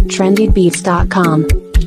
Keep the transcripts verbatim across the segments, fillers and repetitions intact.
trendy beats dot com.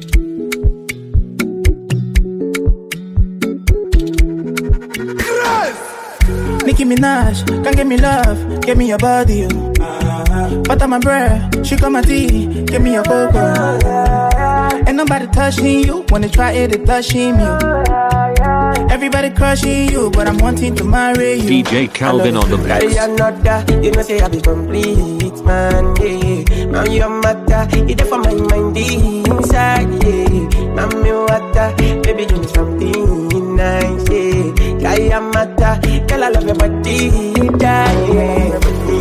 Nicki Minaj, come give me love, give me your body, oh. uh, butter my bread, she got my tea, give me your cocoa. Ain't nobody touching you, wanna try it, it blushing you. Everybody crushing you, but I'm wanting to marry you. D J Calvin on the mix. You know say I be complete, man, yeah. Now you're matter, it's for my mind inside, yeah. Now me water, baby give me something nice, yeah. Kaya mata, girl I love your body, yeah.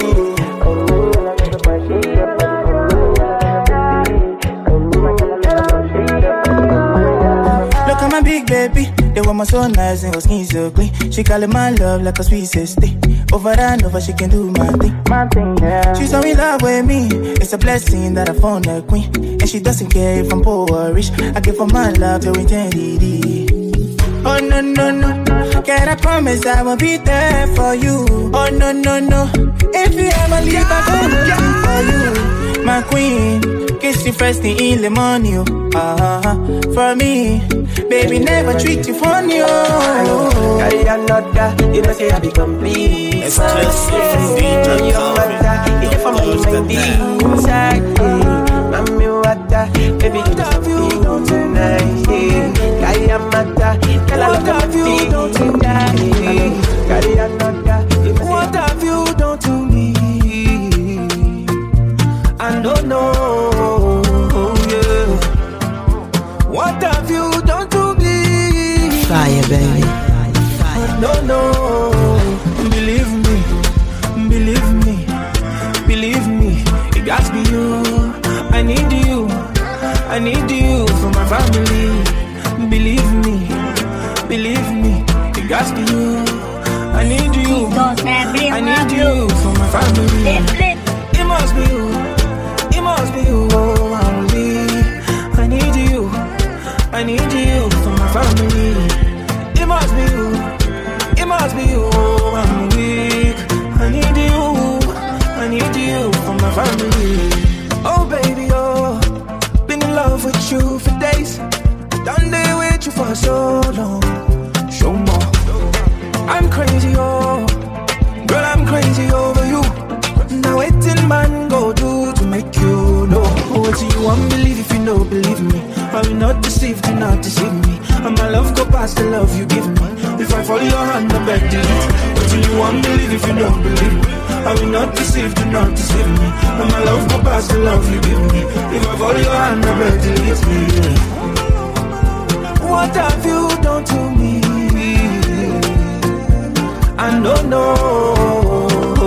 Look at my big baby, the woman so nice and her skin so clean. She call it my love like a sweet sister. Over and over she can do my thing. My thing, yeah. She's so in love with me. It's a blessing that I found a queen, and she doesn't care if I'm poor or rich. I give her my love to eternity. Oh no no no, can I promise I will be there for you? Oh no no no, if you ever leave I go looking for you. My queen, kiss you first thing in the morning, oh. uh-huh. For me, baby never treat you funny, oh. Carry another, you know say I be complete. Exclusive from D J Calvin. It's for my mind inside, yeah. Mami water, baby give me something tonight, yeah. Carry a matter, girl I love you, don't you die. Carry another, what have you done to me? I don't know, yeah. What have you done to me? Fire, baby. I don't know. Believe me, believe me, believe me. It got to be you. I need you, I need you for my family. Believe me, believe me. It got to be you. I need you, I need you for my family. It must be you, it must be you. Oh, I'm weak. I need you, I need you for my family. It must be you, it must be you. Oh, I'm weak. I need you, I need you for my family. Oh baby, oh, been in love with you for days. Done day with you for so long. Show more. I'm crazy, oh, girl, I'm crazy over you. Now waiting man go do to make you know. What do you want believe if you know believe me? I will not deceive, do not deceive me. And my love go past the love you give me. If I follow your hand, I beg delete. What do you want believe if you don't believe me? I will not deceive, do not deceive me. And my love go past the love you give me. If I follow your hand, I beg delete me. What have you done to me? I don't know,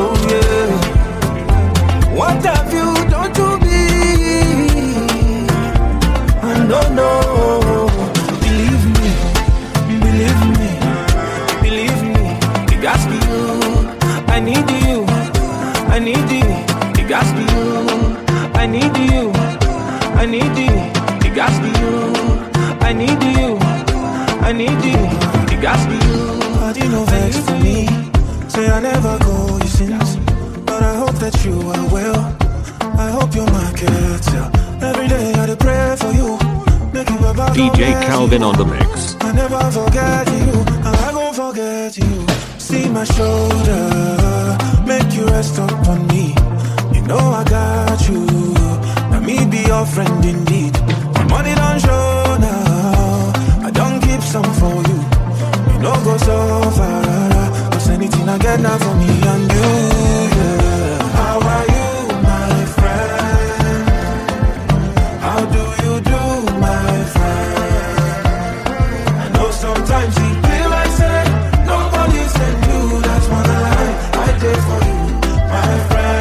yeah. What have you done to me? I don't know. Believe me, believe me, believe me. It got to be you. I need you, I need you. It got to be you. I need you, I need you. It got to be you. I need you, I need you. It got to be you. You no vex for me. Say I never go you since, but I hope that you are well. I hope you're my caretaker. Every day I pray for you. Make you about D J Calvin on the mix. I never forget you. I won't forget you. See my shoulder, make you rest up on me. You know I got you. Now me be your friend indeed. My money don't show now. I don't keep some for you. No go so far, cause anything I get now for me and you, yeah. How are you, my friend? How do you do, my friend? I know sometimes you feel like say nobody send you. That's one lie I did for you, my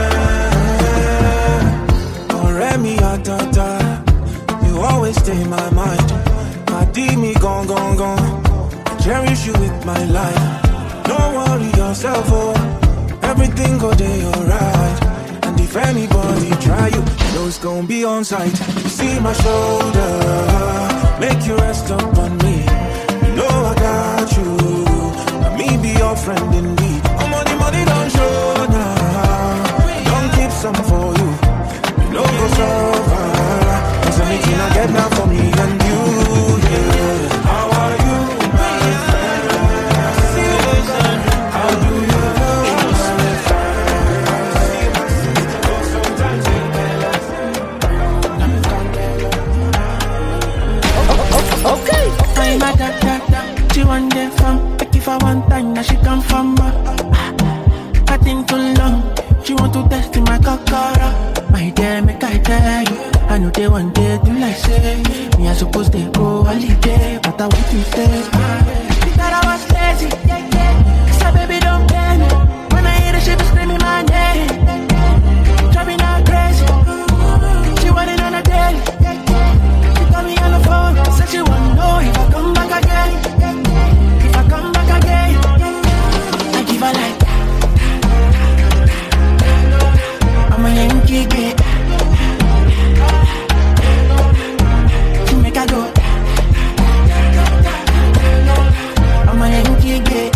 friend. Oh, Remy, Atata, you always stay in my mind. My D me gone, gone, gone. Cherish you with my life. Don't worry yourself, oh. Everything go day alright. And if anybody try you, you know it's gonna be on sight. You see my shoulder, make you rest up on me. You know I got you. Let me be your friend indeed. Oh, money, money don't show now. Don't keep some for you. You know go so far. one day do like say me I supposed to go holiday, but I want to stay. You thought I was lazy, cause my baby don't pay me. When I hear the shit, be screaming my name. Driving her crazy. She want it on a daily. She call me on the phone, said she wanna know if I come back again. If I come back again, I give her like I'm a Yankee kid. She make her go. I'm a Yankee kid.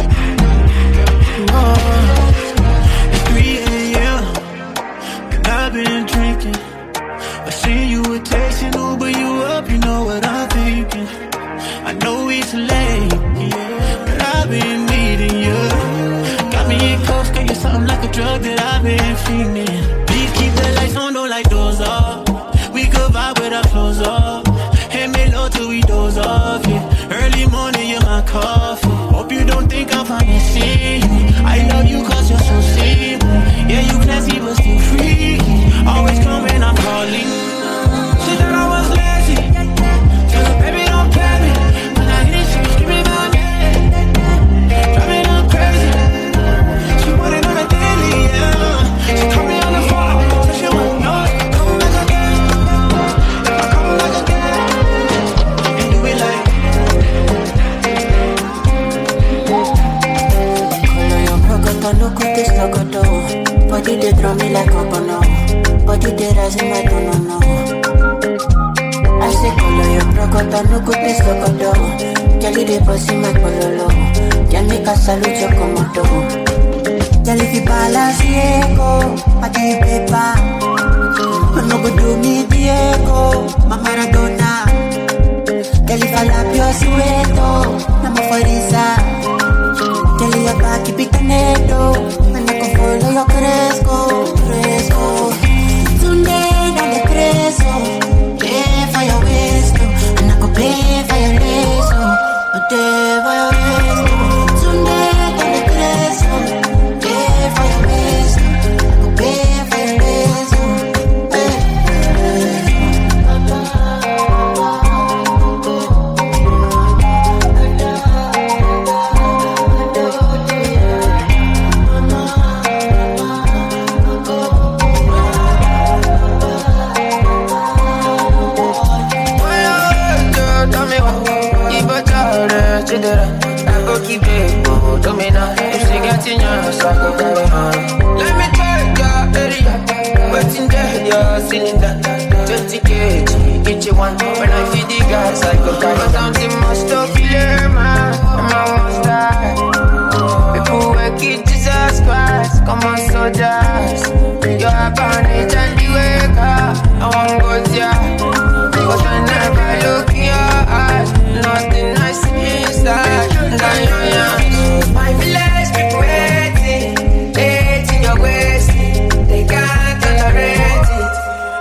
It's three a.m. and I've been drinking. I see you were texting Uber, you up, you know what I'm thinking. I know it's late, yeah, but I've been needing you. Got me in close, girl, you're something like a drug that I've been feeling. Please keep the lights on, don't like those off. We could vibe with our clothes off. Hey, me low till we doze off, yeah. Early morning, you're my coffee. Hope you don't think I'm fine to see you. I love you cause you're so simple. Yeah, you classy but still freaky. Always come when I'm calling. She thought I was lazy. Tell her, baby, don't play me. When I hit it, she was screaming my name. Driving her crazy. She wanted on a daily, yeah. She called me on the phone, said she wanna know if I come back again. If I come back again, and do it like Look at this logo, body they draw me like a bono, body they rise in my no. I say color your procoto, look at this logo, Jelly they pussy my pololo, can make a salute your comodo. Jelly fi palace Diego, I give paper, but no go do me Diego, my Maradona. Jelly fa la pio sueto, I'm a forisa. Tell your back, keep it canedo. And I can follow your cresco, cresco. Today, not the cresco. Pay for your waist, and I can pay for your lace. Pay for your waist. Today, not the cresco. Pay for your waist, I can pay for your lace. I go keep it, oh, do me now. If she get in your house, I go carry on. Let me check your area. What's in there, your cylinder. twenty kilograms, each one. When I feed the guys, I go carry on. Something must stop here, man. I'm a monster. People work it, Jesus Christ. Come on, soldiers. You're a carnage and the waker. I won't go there. Because I never look in your eyes. Nothing I see inside. My village people waiting, hating your waist. They can't tolerate it.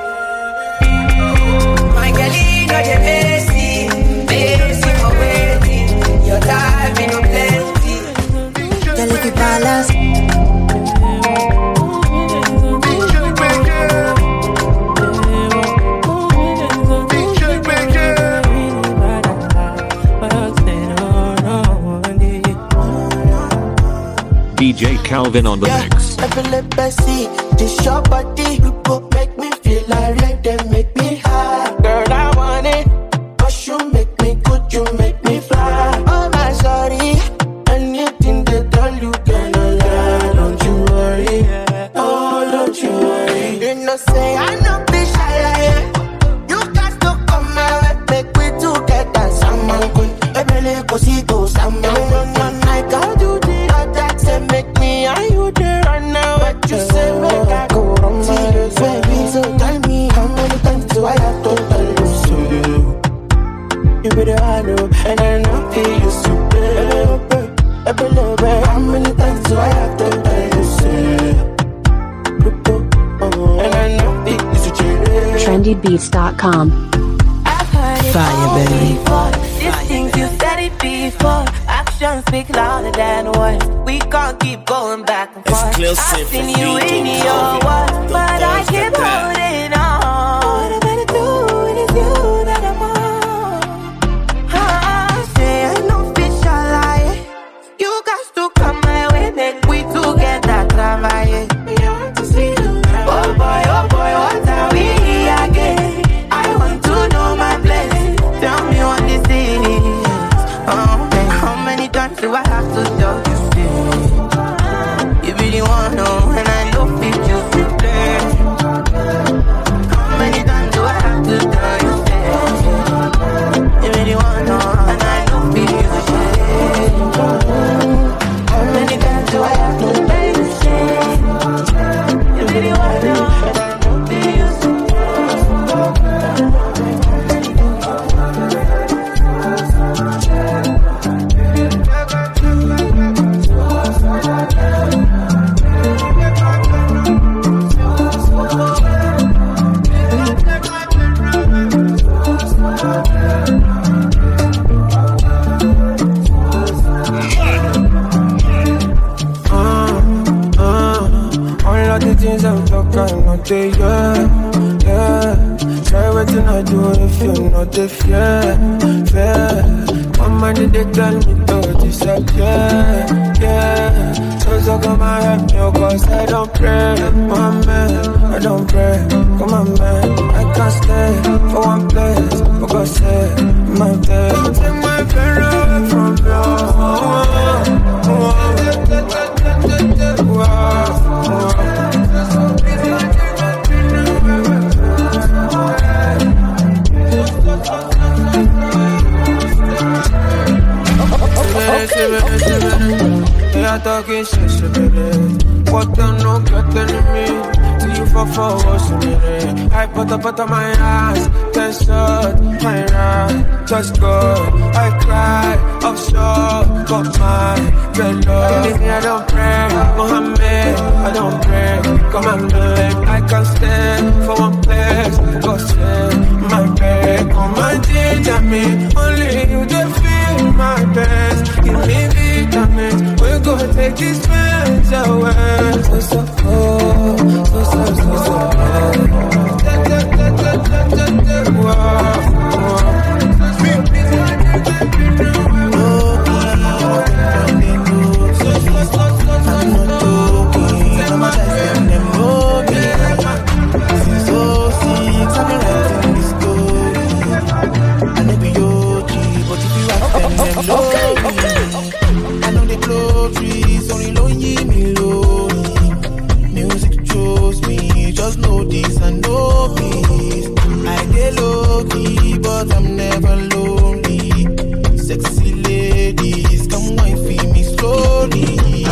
My girlie know they messy, messy for waiting. Your time in no plenty. Jelly fi palace. D J Calvin on the yeah, mix. epilepsy, this your body, you go make me feel like rain, then make me high. Girl, I want it, cause you make me good, you make me fly. Oh my sorry, anything they tell you gonna lie. Don't you worry, oh don't you worry. You know say I know be shy like you got to come my way, make we together. Someone could, ebele cosito, someone I can't do this. Make me and you there right now. What you say, make I go wrong, baby. So tell me how many times do I have to tell you so? You be the one, and I know they used to play. How many times do I have to tell you so? And I know they used to play. trendy beats dot com. I've heard it Fire, all baby. before. These things you said it before. Actions speak louder than words. We can't keep going back and forth. Exclusive I've seen from you D J in your Calvin. words, The but I best keep of them. holding on. What am I to do wetin I do if you not the fear, fear. One money they tell me to disappear, yeah. So so come and help me, cause I don't pray, my man, I don't pray. Come on man, I can't stay for one place, because say my day. Don't take my pain away from you. They are talking shit, shit, baby. What them no getting me? Till you fall for what's in it. I put up out of my eyes, ten shot, my right, just go. I cry, offshore, got my red love. Anything I don't pray, Mohammed, I don't pray. Come on, man, I can't stand for one place. Cause my bed, come and ginger me. Only you can feel my best. Give me vitamins, we're gonna take these pains away. So, so, oh, so, so, so, so, Okay, okay, okay. I know they blow trees, only lonely me lonely. Music chose me, just know this and know peace. I get low key, but I'm never lonely. Sexy ladies, come wine for me slowly.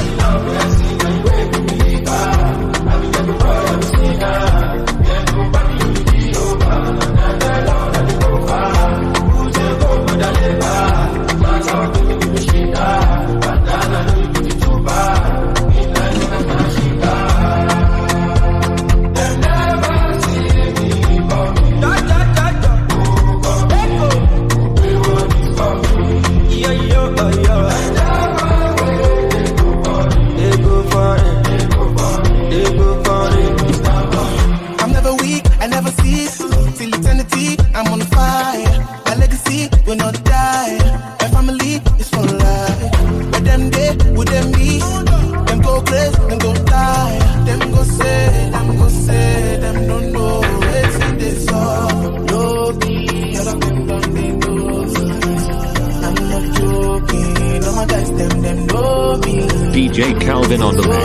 D J Calvin on the mix.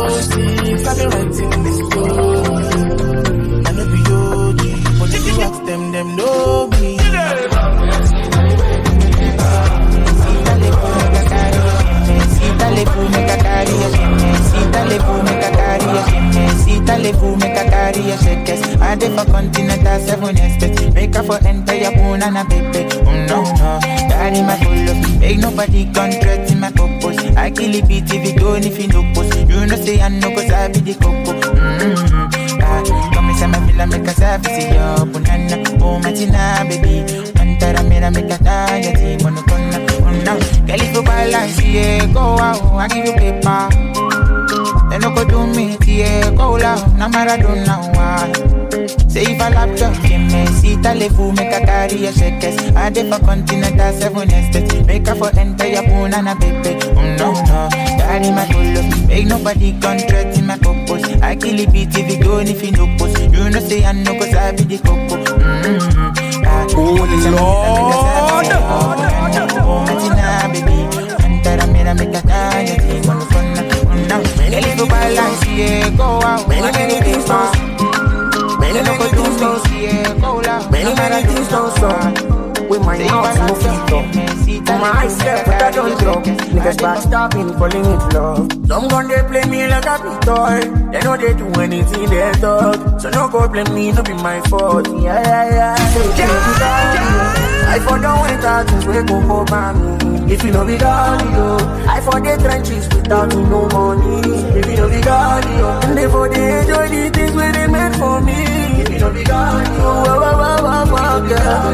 I did for continental seven estates. Make her for entire bone and a baby. Oh no no, daddy my full of. Make nobody contract in my purpose. I kill it beat if you don't if you no post. You know say I know cause I be the coco. Mm-hmm. Ah, come and say my feel make a service yo. Punana, oh my tina baby. Antara mera make a tanya ti mono kona. Oh no, girl if you balance yeah, go out, I give you paper. They no go do me, yeah, go loud, na Maradona, why? Say if I lap up, give me, see, talefu, make a carry a shakers. I did for continental seven estates. Make her for entire bone and a baby. Oh no, no, daddy my full of. Make nobody contract in my purpose. I kill it beat if you don't if you no post. You know say I know cause I be the coco. Mm-hmm. Ah, oh Lord, oh Martina, baby. Antara mera make a carry a shakers. Now, many little balance, yeah, go out. Many, many things don't Many little things don't Many, many things don't stop. We might not move it up. Myself, but I don't drop. Niggas backstabbing, calling it love. Some gun they play me like a big toy. They know they do anything they talk. So no go blame me, no be my fault. Yeah, yeah, yeah. yeah. I for don't wait out things we go go by me. If you know be God, yo, I for the trenches without me no money. If you know be God, yo, and they for they enjoy the things where they meant for me. If you know be God, yo, wah wah wah wah wah, girl,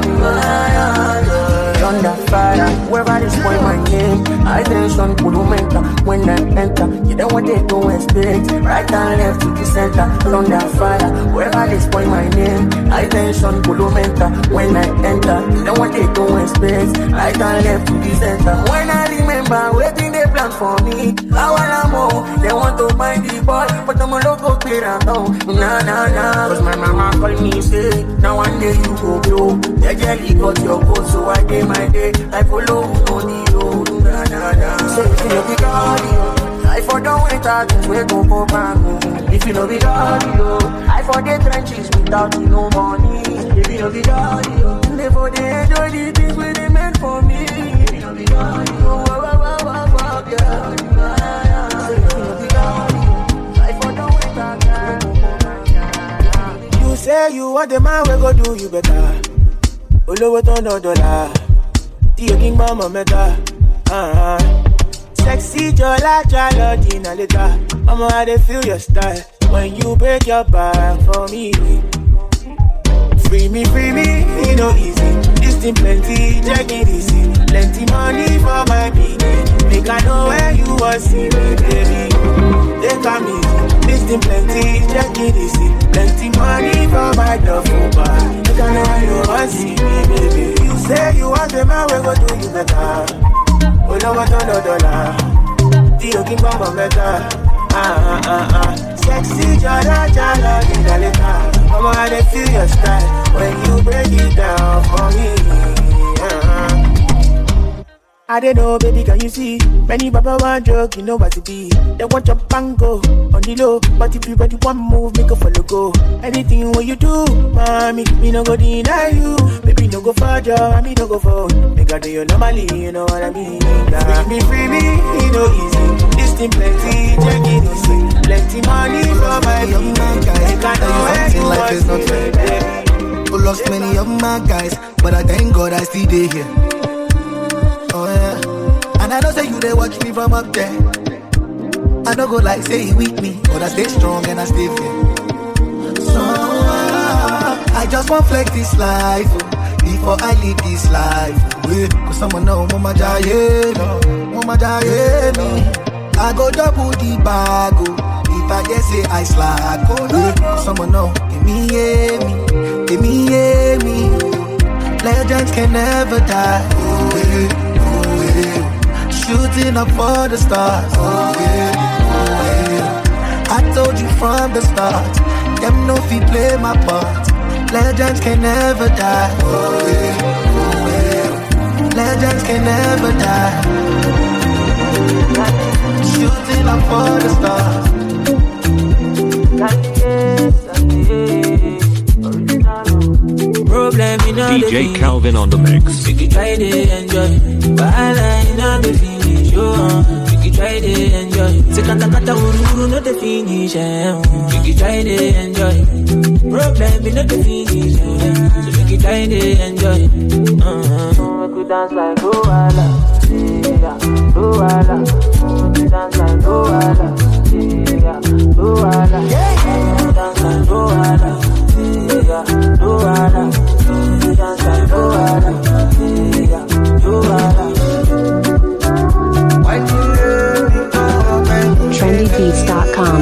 under fire, wherever they spoil my name. I tension, Kulumenta, when I enter, You don't want to go and expect. Right and left to the center, under fire. Wherever they spoil my name, high tension, polo mental. When I enter, you don't want to go and expect. Right and left to the center. When I remember waiting they plan for me, I wanna more. They want to find the boy, but I'm a local clear and down. Nah, nah, nah. Cause my mama called me, say, now one day you go blow. They jelly got your code, so I day my day. I follow on the road. Nah, nah, nah. Say, if you know the cardio, I for don't wait out, we go go back. If you know the cardio, I for the trenches without you no money. If you know the cardio, they for the enjoy the things when they meant for me. If you know the cardio, wow, wow, wow, wow, wow, yeah. Say, if you know the cardio, I for don't wait out, we go go back. You say you want the man, we go do you better. Olowo ton do dollar. Tiyo king mama meta. Uh-huh. Sexy Jola Jalo Dina later. Mama, I dey feel your style when you break your back for me. Free me, free me, you know easy. This thing plenty, check it easy. Plenty money for my baby. Make I know where you want see me, baby. Take a easy. This thing plenty, check it easy. Plenty money for my duffel bag. Make I know where you want see me, baby. You say you want the man, we go do you better. Oh no, what no dollar. Dio king bomba meta. Ah ah ah ah. Sexy jala jala dinga leta. Mama, I dey feel your style when you break it down for me. Uh-huh. I don't know, baby, can you see? Many baba want joke, you know what to be. They want your bango on the low, but if you ready one move, make a follow go. Anything what you do, mommy, me no go deny you. Baby, no go for job, I me no go for. Make I do you normally, you know what I mean? Free me, free me, you know easy. This thing plenty, check it easy. Plenty money for my young man, guys. Make I know where you life is not fair, baby. I lost many of my guys, but I thank God I still dey here. Oh yeah, and I know say you they watch me from up there. I don't go like say you weak me, but I stay strong and I stay fair. So uh, I just want flex this life oh, before I live this life. Yeah, cause someone know mama jaye no, mama jaye me. I go double the bag oh, if I just say I slack oh. Yeah, cause someone know give me yeah me, give me yeah me. Legends can never die. Oh, yeah. Shooting up for the stars. Oh yeah, oh yeah. I told you from the start. Them no fi play my part. Legends can never die. Oh yeah, oh yeah. Legends can never die. Shooting up for the stars. Problem in all D J Calvin on the mix. You can try to enjoy, but I know the finish. You can try to enjoy. Sekata kata uru no the finish. You can try to enjoy. Problem in the finish. So you can try to enjoy. Uh-huh. We could dance like Luala, yeah, Luala. We could dance like Luala, yeah, Luala. Yeah, dance like Luala, yeah, Luala. trendy beats dot com.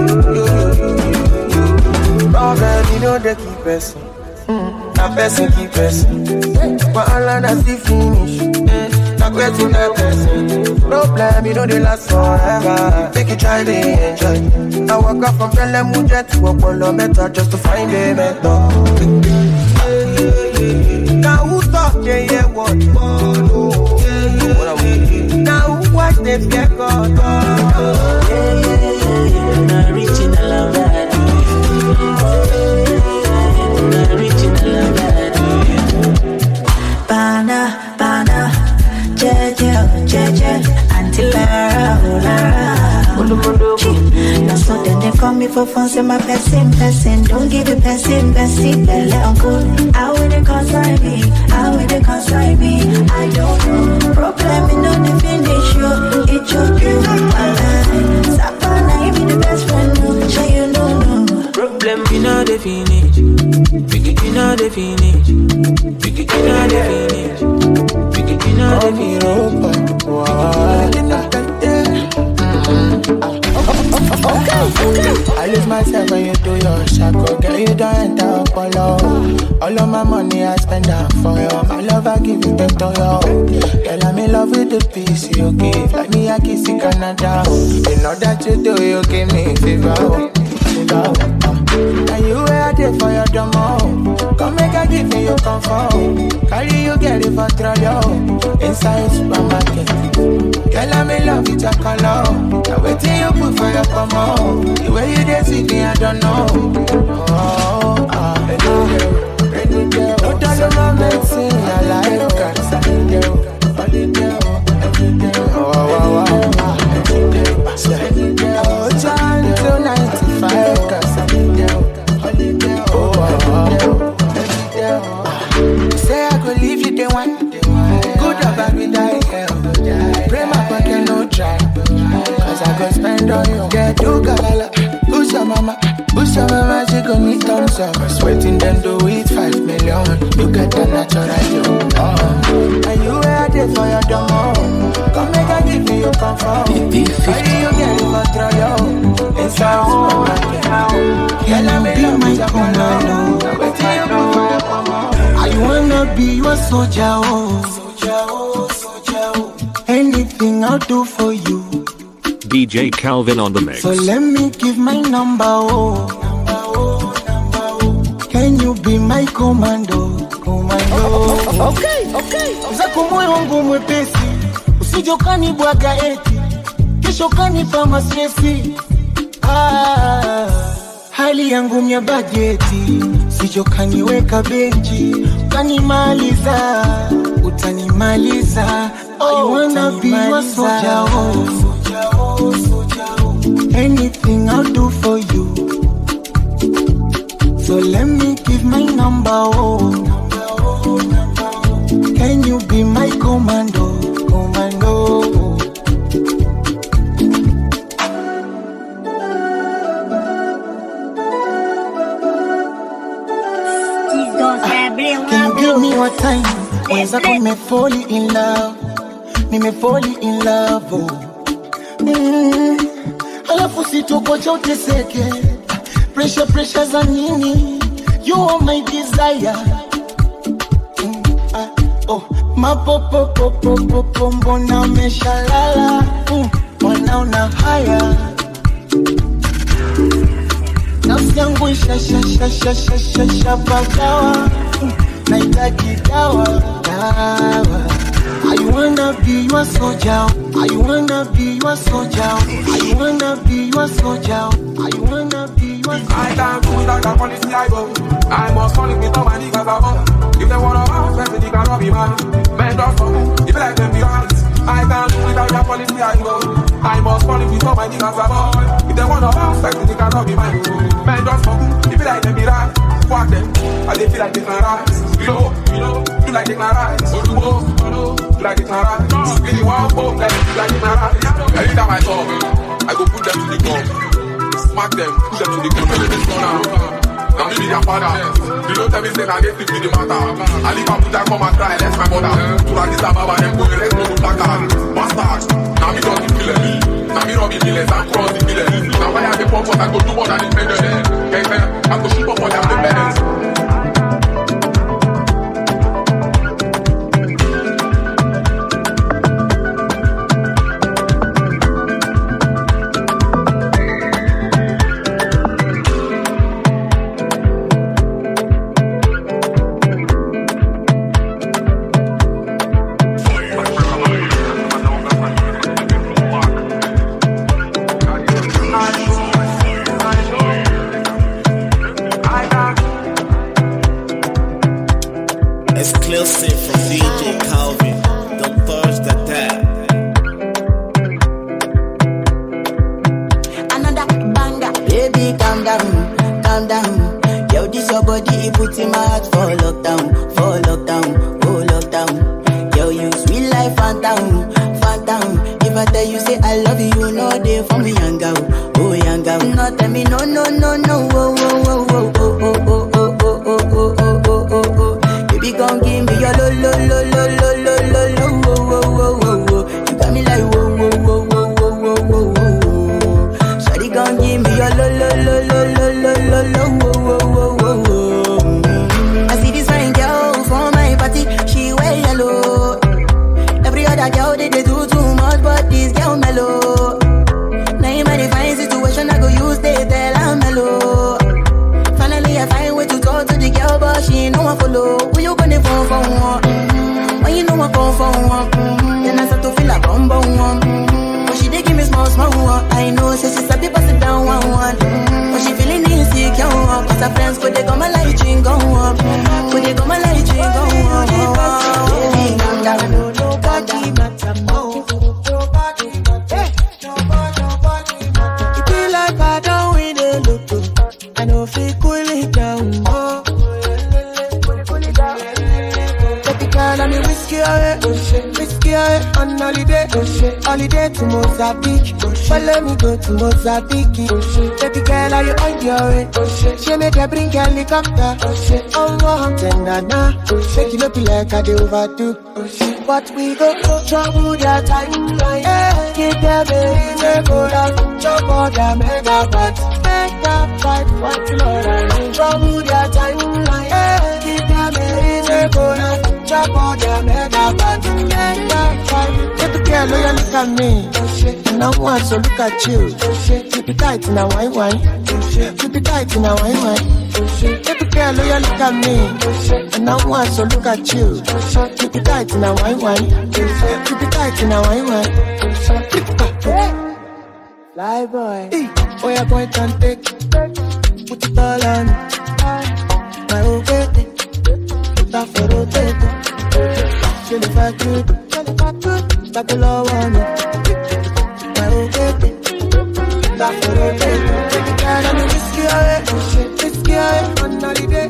Problem, you know they keep pressing. That person keep pressing. But all of that's the finish. Not getting that person. Problem, you know they last forever. Take it, try to enjoy. I walk up from Pelham Mujet to Apollo Meta just to find a mentor. Now who talk, they hear what follow. Now who watch, they get caught. Not reaching a love that. Not reaching a love that. Bana, bana, jeje, jeje, until Lara, Lara. Now so then they call me for fun, say my person, person. Don't give it person, person, belly uncle. How will they consign me? How will they consign me? I don't know. Problem in on the finish, you. It's your dream. Sapana, you be the best friend, no. Sure you know, no. Problem in on the finish. Big it in on the finish. Big it in on the finish. Big it in on the finish. I lose myself when you do your shackle. Girl, you don't enter up alone. All of my money I spend up for you. My love I give it to you. Girl, I'm in love with the piece you give. Like me, I kiss in Canada. You know that you do, you give me fever. Fever. And you were there for your demo. Come make I give you your comfort. Carry you, get it for trial. Inside supermarket. Girl, I'm in love with your color. Now wait till you put for your combo. The way you dance with me, I don't know. Oh, ah, baby girl. Don't tell them I'm mixing. I like you, cause I need you. Oh, wow, wow, wow. Oh, John, two ninety-five, cause I need you. Oh, wow, wow. Say I could leave you the one. Good or bad, we die here. Pray my pocket, no try. Cause I go spend on you. Get do galala. Who's your mama? Who's your mama? She gon' need thumbs up. Sweating then do it five million. You get the natural you. Oh. And you were there for your demo. Come make I give you your comfort. Carry you get it for trial. Inside supermarket. Girl, I'm in love with your color. Wait till you put for your combo. I wanna be your soldier, oh. Soldier, oh, soldier, oh. Anything I'll do for you. D J Calvin on the mix. So let me give my number, oh. Number, oh, number, oh. Can you be my commando? Commando. Oh, oh, oh, okay, okay. Zako moyo wangu mwepesi. Usijokani bwaga eti. Kesho kanipa mastresi. Ah. Hali yangu mya bajeti. Sijokaniweka benchi. Utanimaliza. Utanimaliza. Oh, I wanna be your soldier, oh. Soldier, oh, soldier, oh. Anything I'll do for you. So let me give my number, oh. Number, oh, number, oh. Can you be my commando? Commando. Can you give me your time? Weza me fall in love. Me me fall in love, oh. Mm. Alafu sitoko chote seke. Pressure, pressure za nini? You are my desire. Mm. Ah, oh, mapopo popo popo mbona meshalala. Mm. Wanaona haya. Nafsi yangu isha sha sha sha sha sha sha pagawa. Mm. Naitaki dawa, dawa. I wanna be your soldier. I wanna be your soldier. I wanna be your soldier. I wanna be your soldier. I can't do without the policy I go. I must call it with all my niggas above. If they wanna bounce, then they can rob me, man. Men don't for me, if like them be right. I can't do without the policy I go. I must call it with all my niggas above. If they wanna bounce, then they can rob me, man. Men don't for me, if like them be right. Fuck them, I they feel like they can rise. You know, you know, feel like they can rise. Oh, you know, you know, feel like they can rise. Really want hope, like feel like they can rise. Every time I talk, I go put them to the gun. Smack them, put them to the gun, let them go now. Now me be their father. You don't tell me say I get to be the matter. I leave a put that come and cry, that's my mother. To like this ababa, them go the rest go to Dakar. Bastard, now me don't be killing me. Now me don't be killers and cross the killers. Now why I get pump I go do more than the president. I go shoot up on them the best. Exclusive from D J Calvin, the first attack. Another banger. Baby, calm down, calm down. Yo, this your body, it puts in my heart for lockdown, for lockdown, oh lockdown. Yo, you sweet life, phantom, phantom. If I tell you, say I love you, you know they for me, young girl, oh young girl. No, tell me, no, no, no, no, oh, oh, oh, oh, oh, oh, oh, oh, oh, oh, oh, oh, oh, oh. Baby, gon' give me your lo, lo, lo, lo, lo, lo, lo, lo, oh, oh, oh, oh, oh. You got me like, whoa, whoa, whoa, whoa, whoa, whoa, whoa, whoa. Shawty gon' give I follow, who you gonna phone for one? Mm-hmm. When you know I come for one, mm-hmm. Then I start to feel like bum bum one. Mm-hmm. But she dey give me small small one. I know, say she sabi pass it down one one. Mm-hmm. But she feeling insecure, cause her friends could they come my light ring go up, could they come my light ring go up. Calm down, nobody matter more. Nobody matter, nobody, nobody matter. It be like I don't win a lotto. I know if we cool it down, oh. Baby girl, I'm a whiskey away, whiskey away on holiday, holiday to Mozambique. Follow me go to Mozambique. Baby girl, are you on your way? She make her bring helicopter. Oh, oh, tender na, make you look like I do overdo. But we go trouble their timeline. Yeah, give them a reason go down. Trouble their megabytes, megabytes. What you know that mean? Trouble their timeline. Yeah, give them a reason go down. Trouble their megabytes, megabytes. Baby girl, oh, you look at me. And I want to look at you. Keep it tight in a wine wine. Keep it tight in a wine wine. Baby girl, oh, you look at me. And I want to look at you. Keep it tight in a wine wine. Keep it tight in a wine wine. Fly boy, oh yeah, point and take. Put it all on. My old baby, put that for rotate. She the fact good, back the law on me. My old baby, that for rotate. Take it down and whiskey away, whiskey away on holiday,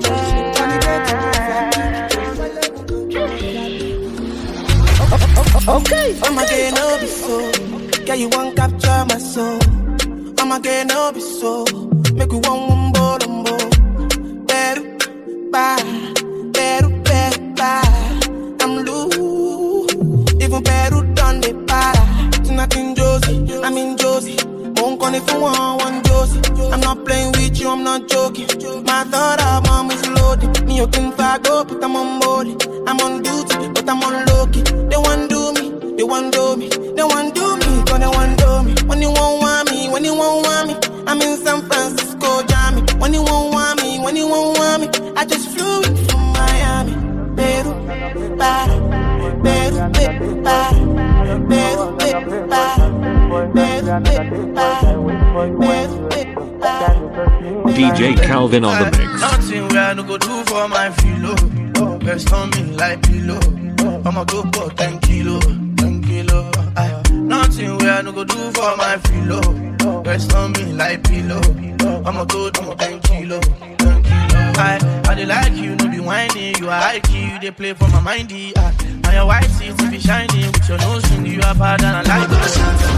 holiday. Okay, I'm again, no be so. Yeah, you won't capture my soul. I'm again, no be so. Make you one wumbo lumbo. Beru, ba, beru, beru, ba. I'm loose. Even Peru done the para. Tonight in Josie, I'm in Josie. Won't call if you want one Josie. I'm not playing with you, I'm not joking. My thought of mom is loaded. Me, you can fag up, but I'm on body. I'm on duty, but I'm on low key. They want do me, they want do me. They want do me, cause they want do me. When you won't want me, when you won't want me. I'm in San Francisco, Jammy. When you won't want me, when you won't want me. I just flew in from Miami. Peru, para, Peru, Peru, para, Peru, Peru, para, Peru, Peru, para, Peru, Peru, para. D J Calvin on the mix. Nothing where I no go do for my filo. Rest on me like pillow. I'ma go for ten kilo, ten kilo. Aye. Nothing where I no go do for my filo. Rest on me like pillow. I'ma go do ten kilo, ten kilo. I, I dey like you, no be whiny. You are high key, you dey play for my mindy. Ah, and your white teeth be shiny with your nose ring. You are bad and I like it.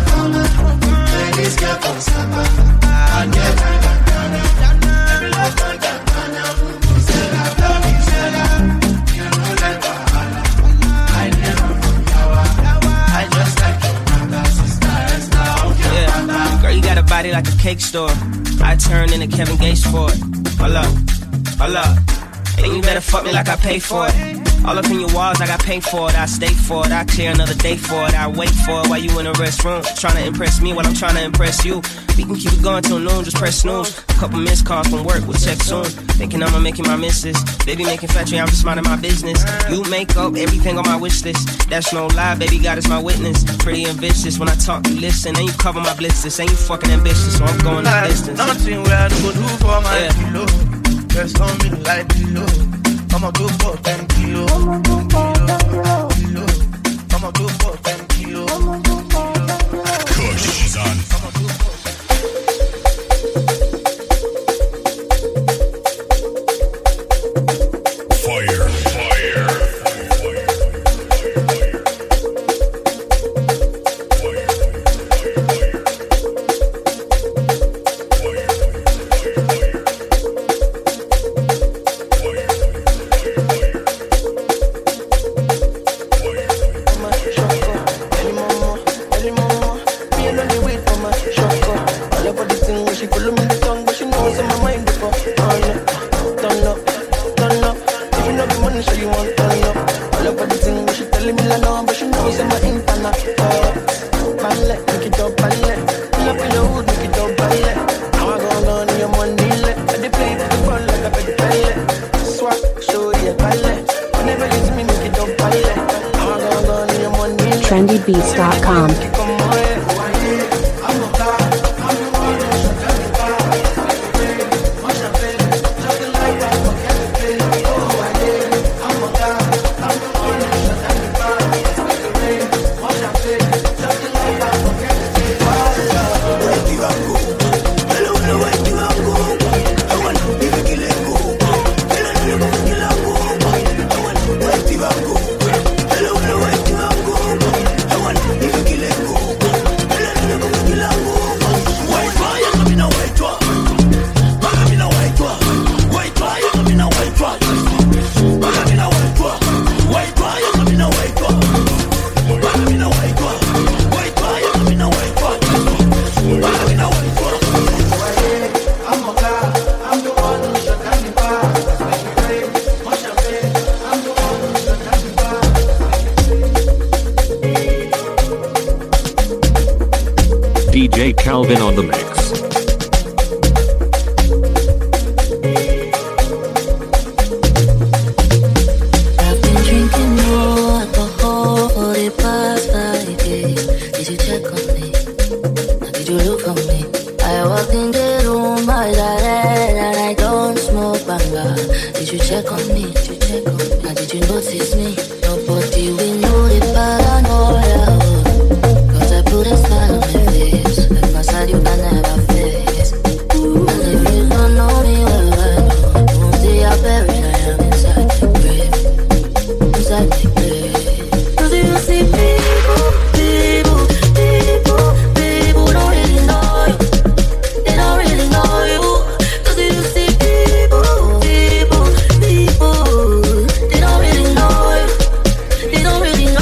Yeah, girl, you got a body like a cake store. I turn into Kevin Gates for it. Hold up, hold up. And you better fuck me like I pay for it. All up in your walls, I got paint for it. I stay for it. I clear another day for it. I wait for it while you in the restroom. Trying to impress me while I'm trying to impress you. We can keep it going till noon, just press snooze. A couple missed calls from work, we'll check soon. Thinking I'm making my misses. Baby making factory, I'm just minding my business. You make up everything on my wish list. That's no lie, baby, God is my witness. Pretty and vicious, when I talk, you listen. And you cover my blisters, and you fucking ambitious, so I'm going the distance. Nothing where I go do for my yeah. Kilo. Rest on me like below. I'ma go for ten kilo. I'ma go for ten kilo. I'ma go for ten kilo. Kush is on. Fire, fire. trendy beats dot com. D J Calvin on the mix. I've been drinking more alcohol for the past five days. Did you check on me? Now did you look for me? I walked in the room, eyes are red, and I don't smoke banga. Did you check on me? Did you check on me? Now did you notice me? Nobody will know the paranoia. Cause I put a smile on my face. Facade you can never face. And if you don't know me well, well, don't see how buried I am inside my grave. Inside my grave. Cause you see people, people, people, people don't really know you. They don't really know you. Cause you see people, people, people, they don't really know you. They don't really know.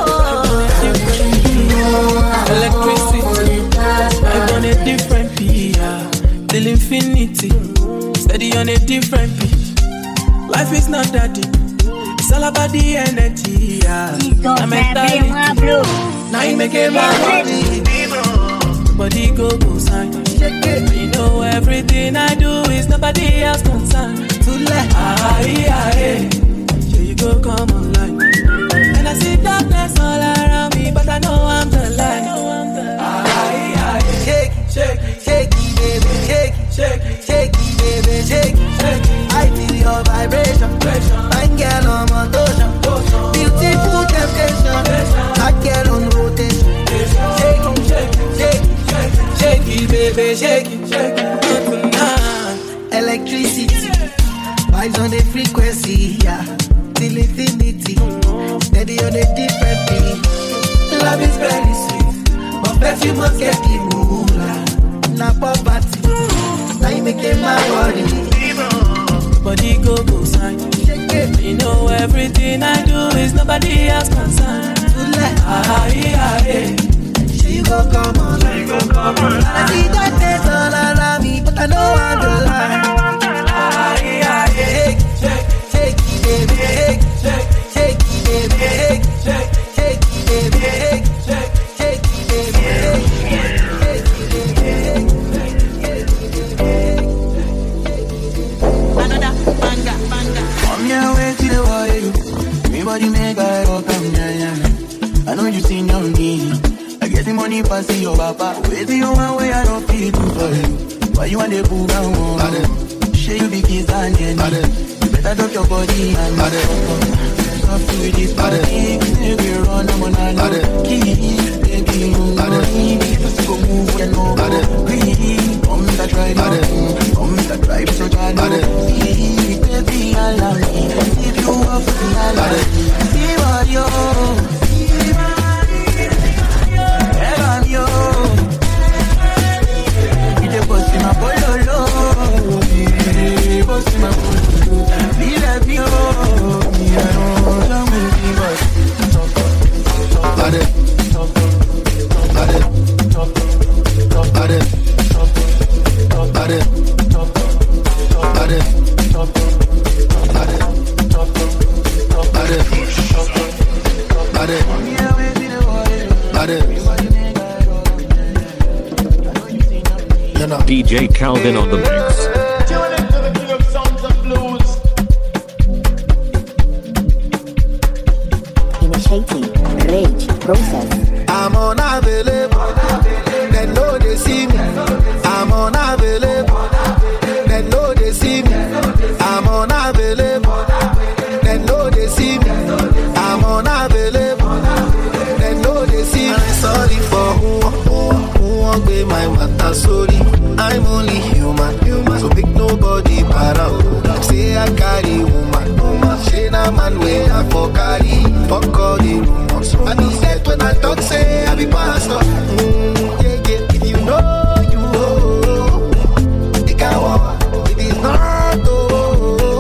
Electricity, I'm on a different beat, yeah. Till infinity, steady on a different beat. Life is not that deep, it's all about the energy, yeah. I'm mentality, now you make it my body. Body go go sign. You know everything I do is nobody else concerned. To let ah yeah yeah, here you go come online. And I see darkness all around me, but I know I'm the light. Ah yeah yeah, shake it, shake it, shake it, baby, shake it, shake it, shake it, baby, shake it, shake it. I feel your vibration, fine girl on motion, beautiful temptation, hot girl on rotation. Shake it, shake it, shake it, shake it, baby, shake it, shake it. Electricity, vibes on the frequency, yeah, till infinity, steady on a different beat. Love is very sweet, but perfume must get the moolah. Na poverty, now you make it my body. Body go go sign. You know everything I do is nobody else concerned. Ah yeah yeah, she go come on, she go come on. I see that face all around me, but I know I'm the lie. Ah yeah yeah, shake, shake, shake it, baby, shake, shake, shake it, baby, shake, shake, shake it, baby, shake, shake, shake it, baby, shake, shake it, baby. Another banga, banga. Come here, wait till the water you. Me body make I rock and yeah yeah. I know you seen your me. I get the money pass your papa. Wait till you one way I don't feel too for you. Why you want the boo down? Share you be kiss and yeah. You better drop your body and soft with this body. Baby run I'm on a keys, baby move. Just go move when no breathe. Come to try now. Come to try so try now. Baby allow me. If you up for me allow me. See what you. D J Calvin on the mix. Katie, Rage, Process. I'm unavailable. They know they see me. I'm unavailable. They know they see me. I'm unavailable. They know they see me. I'm unavailable. They know they see me. I'm sorry for who, who, who won't be my matter. Sorry, I'm only human, human. So make nobody para. Say I carry woman, woman. Say na man way I for carry. Fuck all the rumors. I be set when I talk, say I be pastor. Mm, yeah, yeah. If you know, you know. It can walk. It is not, oh.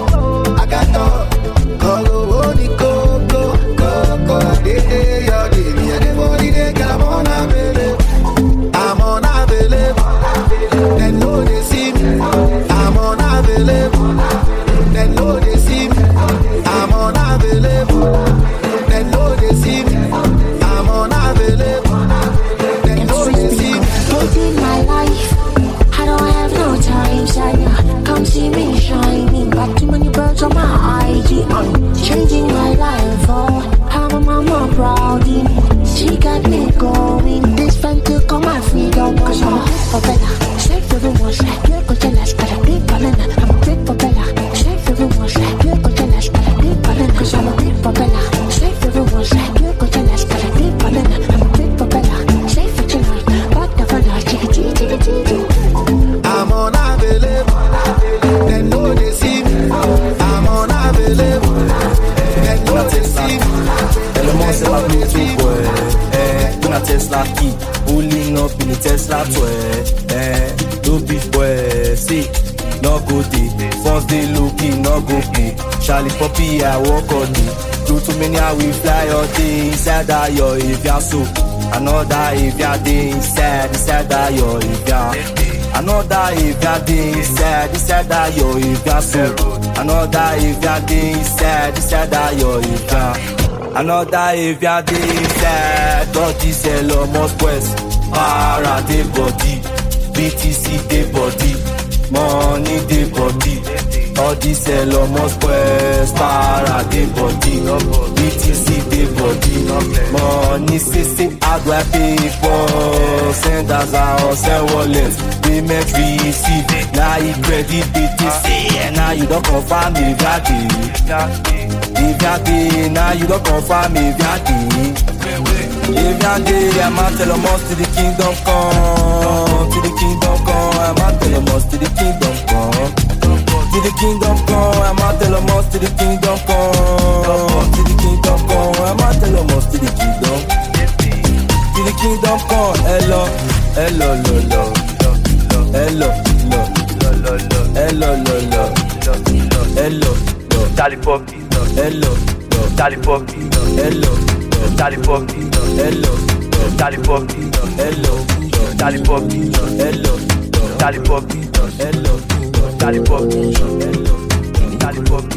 I got talk. Go, go, go, go, go, go, go. They, they, your day. Me and the body, they come on, I'm available. I'm unavailable. They know they see me. I'm unavailable. They know they see me. I'm unavailable. They know they see me. I'm unavailable. They know they see me. Living my life, I don't have no time, son. Come see me shining. Got too many birds on my I G. I'm changing my life, oh. I'm a mama proud in me. She got me going. This friend took all my freedom. Cause I'm a bit for Bella. Safe everyone's like you're good jealous. Got a big banana. I'm a bit for Bella. Safe everyone's like you're good jealous. Got a big banana. Cause I'm a bit for Bella. Safe everyone's like you're good jealous. Got a big banana. I'm a bit for Bella. Safe for tonight. But the fella. Chicky chicky chicky chicky. I'm unavailable. They know they see me. I'm unavailable. They know they see me. Element c'est ma Bluetooth, ouais. Eh, una Tesla key, pulling up in the Tesla toy. Eh, no beef, boy. See, no go day. First day looking, no go pay. Charlie Poppy, I walk on me. Do too many, I will fly all day inside that yo if ya so. Another if ya day inside, inside that yo if ya. Another if ya day inside, inside that yo if ya so. Another if ya day inside, inside that yo if ya. Another if ya dey inside, dirty sell almost west. Para dey body, B T C dey body, money dey body. All this sell almost west. Para dey body, B T C dey body, money say say how do I pay for? Send as a send wallet, payment receipt. Now you credit B T C, and now you don't confirm if ya dey. If ya dey, now you don't confirm if ya dey. If ya dey, I'm out tell them us to the kingdom come. To the kingdom come, I'm out tell them us to the kingdom come. To the kingdom come, I'm out tell them us to the kingdom come. To the kingdom come, I'm out tell them us to the kingdom. To the kingdom come, hello, hello, hello, hello, hello, hello, hello, hello, Charlie Poppy. Hello, Charlie Poppy. Hello, Charlie Poppy. Hello, Charlie Poppy. Hello, Charlie Poppy. Hello, Charlie Poppy. Hello, Charlie Poppy. Hello, Charlie Poppy.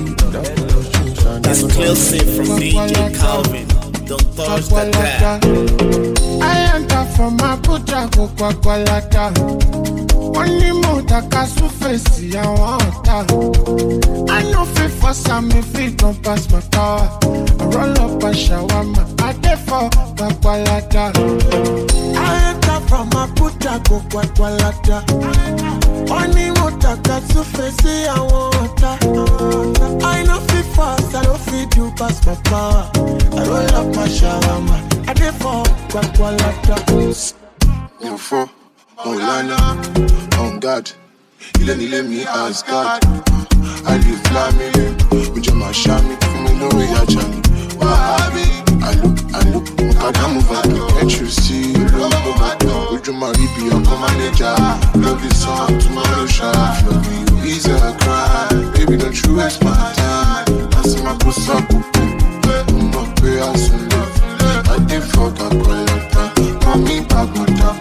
Exclusive from D J Calvin. Don't touch the track. I enter from my puja go kwakwalata. Only motor kasu face ya wanta. I know fit for some if it don't pass my power. I roll up a shawarma, I dey for kwakwalata. I enter from my puja go kwakwalata. Only motor kasu face ya wanta. I know fit fast, I don't fit you pass my power. I roll up my shawarma, I dey for kwakwalata. You for Olana, on God, il est ni me as God. I live family, with your mashami, from no way I jam. Wahabi, I look, I look, Mukadamu Vado, can't you see? Love Vado, with your Maribi, I'm manager. Love this song, tomorrow shot. Love you, easy a cry. Baby, don't you waste my time. I see my pussy up, I'm not pay as soon as I did fuck up, mommy, back, what up,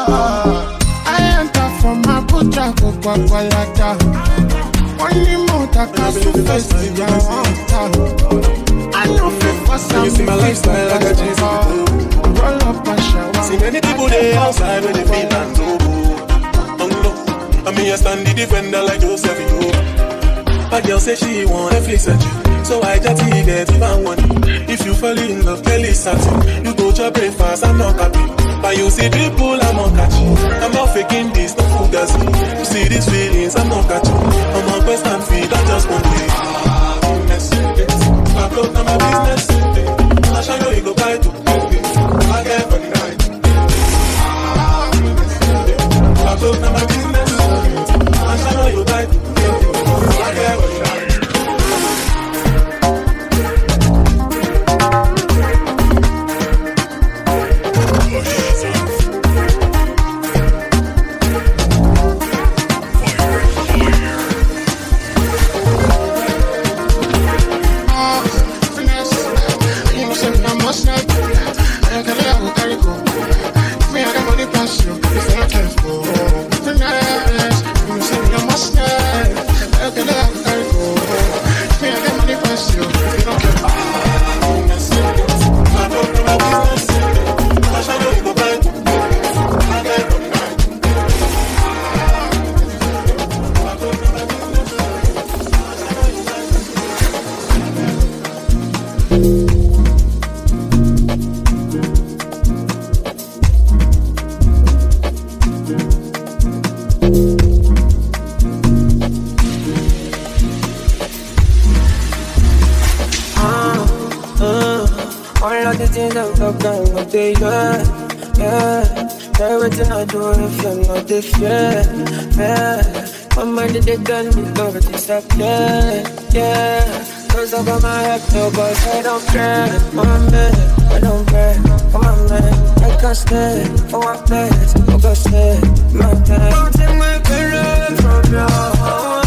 I enter from my puja go kwakwalata. Only motor kasu face ya wanta. I know fit for some. You see my lifestyle like a Jesus. Roll up a shower. See many people they outside when they feel and so good. I mean I stand the defender like Joseph you. My girl say she want Netflix and chill, so I just get even one. If you fall in love, Kelly satin. You go to breakfast, I'm not happy. But you see people, I'm not catching. I'm not faking this, no fugazi. You see these feelings, I'm not catching. I'm on quest and feed, I just want to. I broke down my business. I shall know you go buy to I get for the night. I broke down my business. I shall know you buy to I get for the night. Yeah, yeah. My mind they done me love it, it's up, yeah, yeah. Cause I got my head no boys, I don't care. Come on, man, I don't care. Come on, man, I can't stay. For one place, I'll go stay. My time, don't take my pillow from you.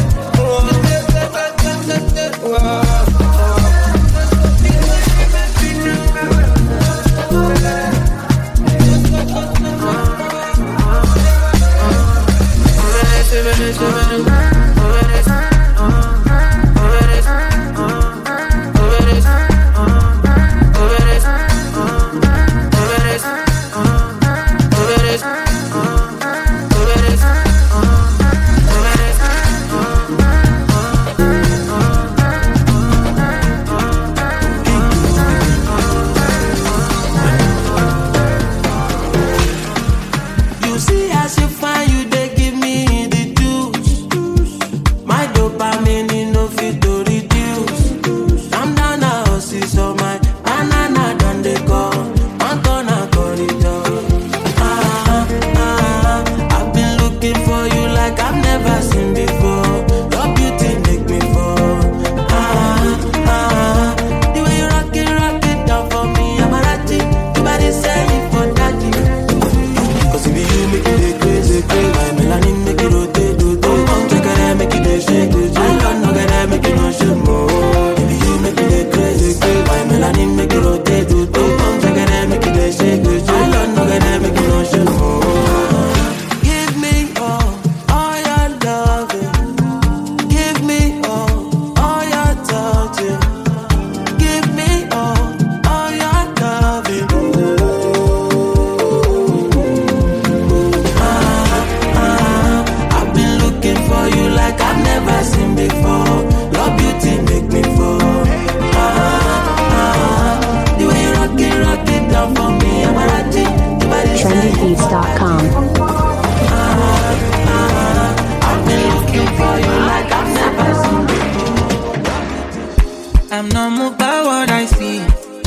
I'm not moved by what I see.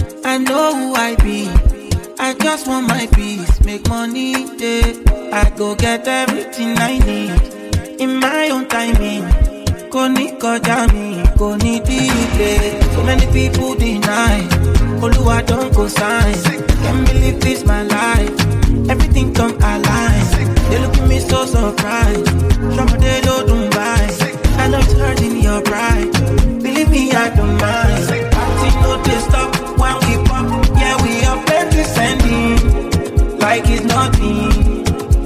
I know who I be. I just want my peace, make money, yeah. I go get everything I need in my own timing. Koni koja mi, koni delay. So many people deny. Oluwa don't go sign. Can't believe this my life. Everything come alive. They look at me so surprised. Some they don't do buy. I know it's hurting your pride. Believe me, I don't mind. Party no they stop when we pop. Yeah, we are plenty sending like it's nothing.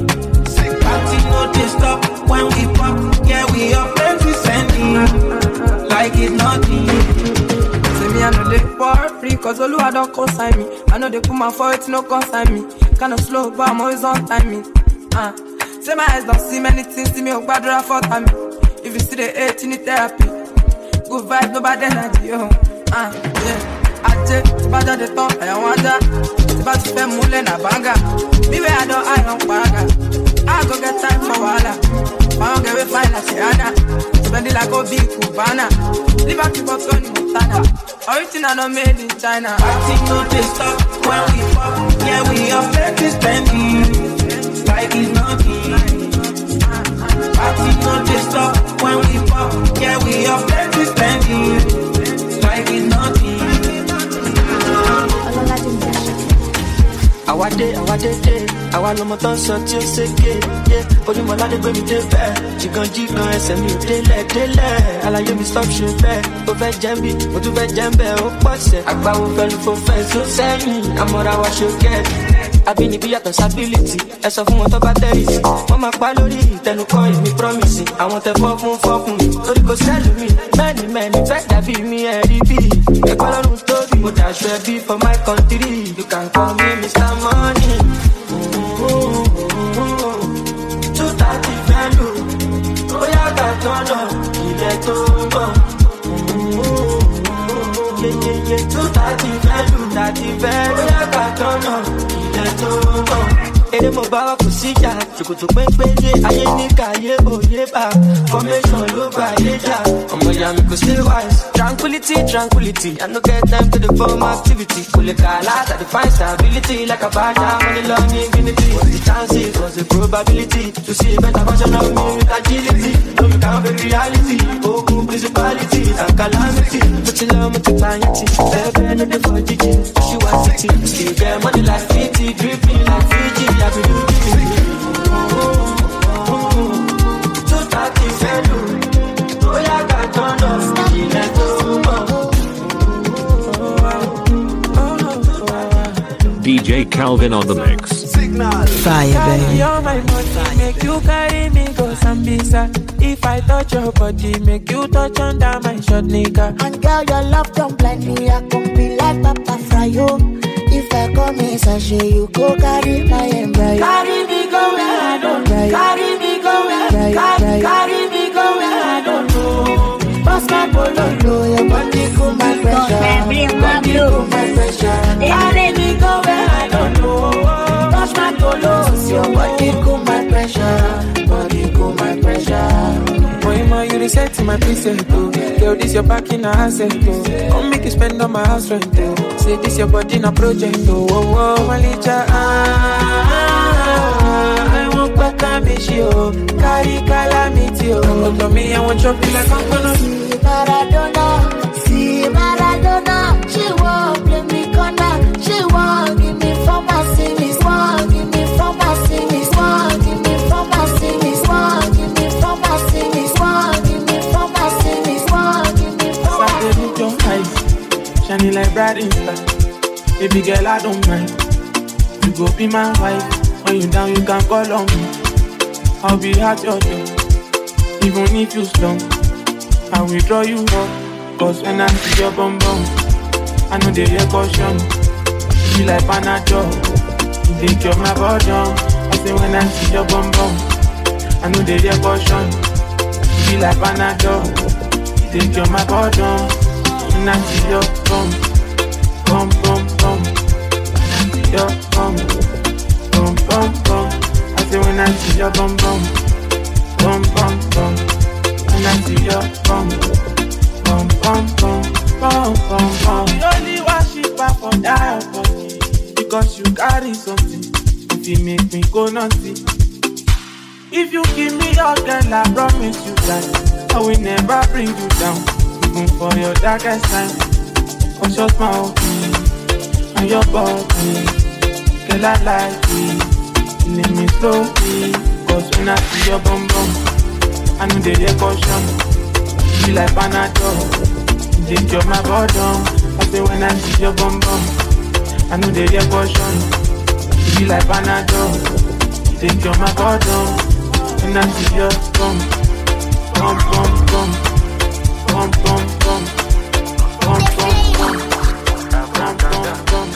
Party no they stop when we pop. Yeah, we are plenty sending like it's nothing. Say me I know they for free, cause Oluwa don't consign me. I know they put my foot, no consign me. Kinda slow, but I'm always on timing. Uh. Say my eyes don't see many things, see me on quadra for time. If you see the hate, you need therapy. Good vibes, no bad energy, yo. Uh, yeah. I just Baja the top, I want that. But if I'm mulling a banger, maybe I don't, I don't banger. I go get time for Walla. I don't get a fine like Sienna. Spend it like a big Cubana. Live out to Boston, Montana. Original no made in China. Party no they stop when we pop. Yeah, we are plenty spending. Like it's nothing. Party no they stop when we pop. Yeah, we are plenty spending. Like it's nothing. Awade, awade, day. Àwa lọmọ tó ń sọ tí ó ṣèké, ojúmọ́ ládé gbé mi débẹ̀, jìgàn jìgàn ẹsẹ̀ mi ò délẹ̀ délẹ̀, àlàyé mi stop ṣe bẹ́ẹ̀, ó fẹ́ jẹ́ bí, ó tún fẹ́ jẹ́ bẹ́ẹ̀, ó pọ̀ṣẹ̀, àgbáwo fẹ́lú fò fẹ́ tó sẹ́yìn, àmọ́ra wa ṣe kẹ́ẹ̀dì, àbínibí yàtọ̀ sábìlìtì, ẹ sọ fún wọn tó bá tẹ̀rì sí, wọ́n máa pa lórí ìtẹnukọ́ èmi promise, àwọn tẹ fọ́ fún fọ́ fún mi, torí kò sẹ́lù mi, mẹ́ni mẹ́ni fẹ́ dàbí mi ẹ̀rí bí, ẹ̀kọ́ lọ́rùn tóbi, mo dàṣọ ẹbí for my country, you can call me Mister Money. Two thirty value, oh yeah, got turn up, ilẹ̀ tó ń bọ̀. Yeah, yeah, yeah, two thirty value, thirty value, oh yeah, got turn up, ilẹ̀ tó ń bọ̀. Ere mo bá wa kò síjà, ṣòkòtò pépéyé, ayé ní káyé òye bá, formation ló gbà yé jà, ọmọ ìyá mi kò still wise. Tranquility, tranquility, I no get time to the form activity. Kò lè kà láta define stability, like a badger, money long infinity. What's the chances, what's the probability, to see a better version of me with agility. No, you can't be reality, open principalities and calamity. But you love me to clienty, baby, no dey for Gigi, she was city. Still get money like fifty, dripping like Fiji. I be doing it. Two thirty value, oh yeah, got turned up, you let go. D J Calvin on the mix. Signal. Fire, baby. All my money, make you carry me go Sambisa. If I touch your body, make you touch under my short nigga. And girl, your love don't blind me. I can be like Papa Fryo. If I come in sachet, you go carry my embryo. Carry me go where I don't know. Carry me go where. Carry, carry me go where I don't know. Pass my bololo, your body cool my pressure. Body cool my pressure. Carry me go where I don't know. Touch my bololo, your body cool my pressure. Body cool my pressure. Boy, ma, you reset to my preset, oh. Girl, this your back in a asset, oh. Come make you spend on my house rent, oh. Say this your body in a project, oh. Oh, oh, Malicha, ah, ah, ah, I won't back and be she, oh. Carry calamity, oh. Look at me, I want chop you like I'm gonna see Maradona, see Maradona. She won't play me corner. She won't give me for my sins. Won't give me for my sins. Won't give me for my sins. Won't give me for my sins. Won't give me for my sins. Won't give me for my sins. Your eyes shining like bright in star. Baby girl, I don't mind. You go be my wife. When you down, you can call on me. I'll be at your door, even if you slum. I will draw you up, cause when I see your bum bum, I know they hear caution. You like Panadol, you take cure my bottom. I say when I see your bum bum, I know they hear caution. You like Panadol, you take cure my bottom. When I see your bum, bum bum bum, your bum, bum bum bum. I say when I see your bum bum, bum bum bum. When I see your bum, bum bum bum, bum bum bum. You only worship her for that body, because you carry something. If you make me go naughty, if you give me your girl, I promise you that I will never bring you down, even for your darkest time. Cause your smile and your body, girl, I like it. You need me slowly, cause when I see your bum bum, I know they hear caution. You like Panadol, you take cure my bottom. I say when I see your bum bum, I know they hear caution. You like Panadol, you take cure my bottom. When I see your bum, bum bum bum, bum bum bum, bum bum bum, bum bum bum.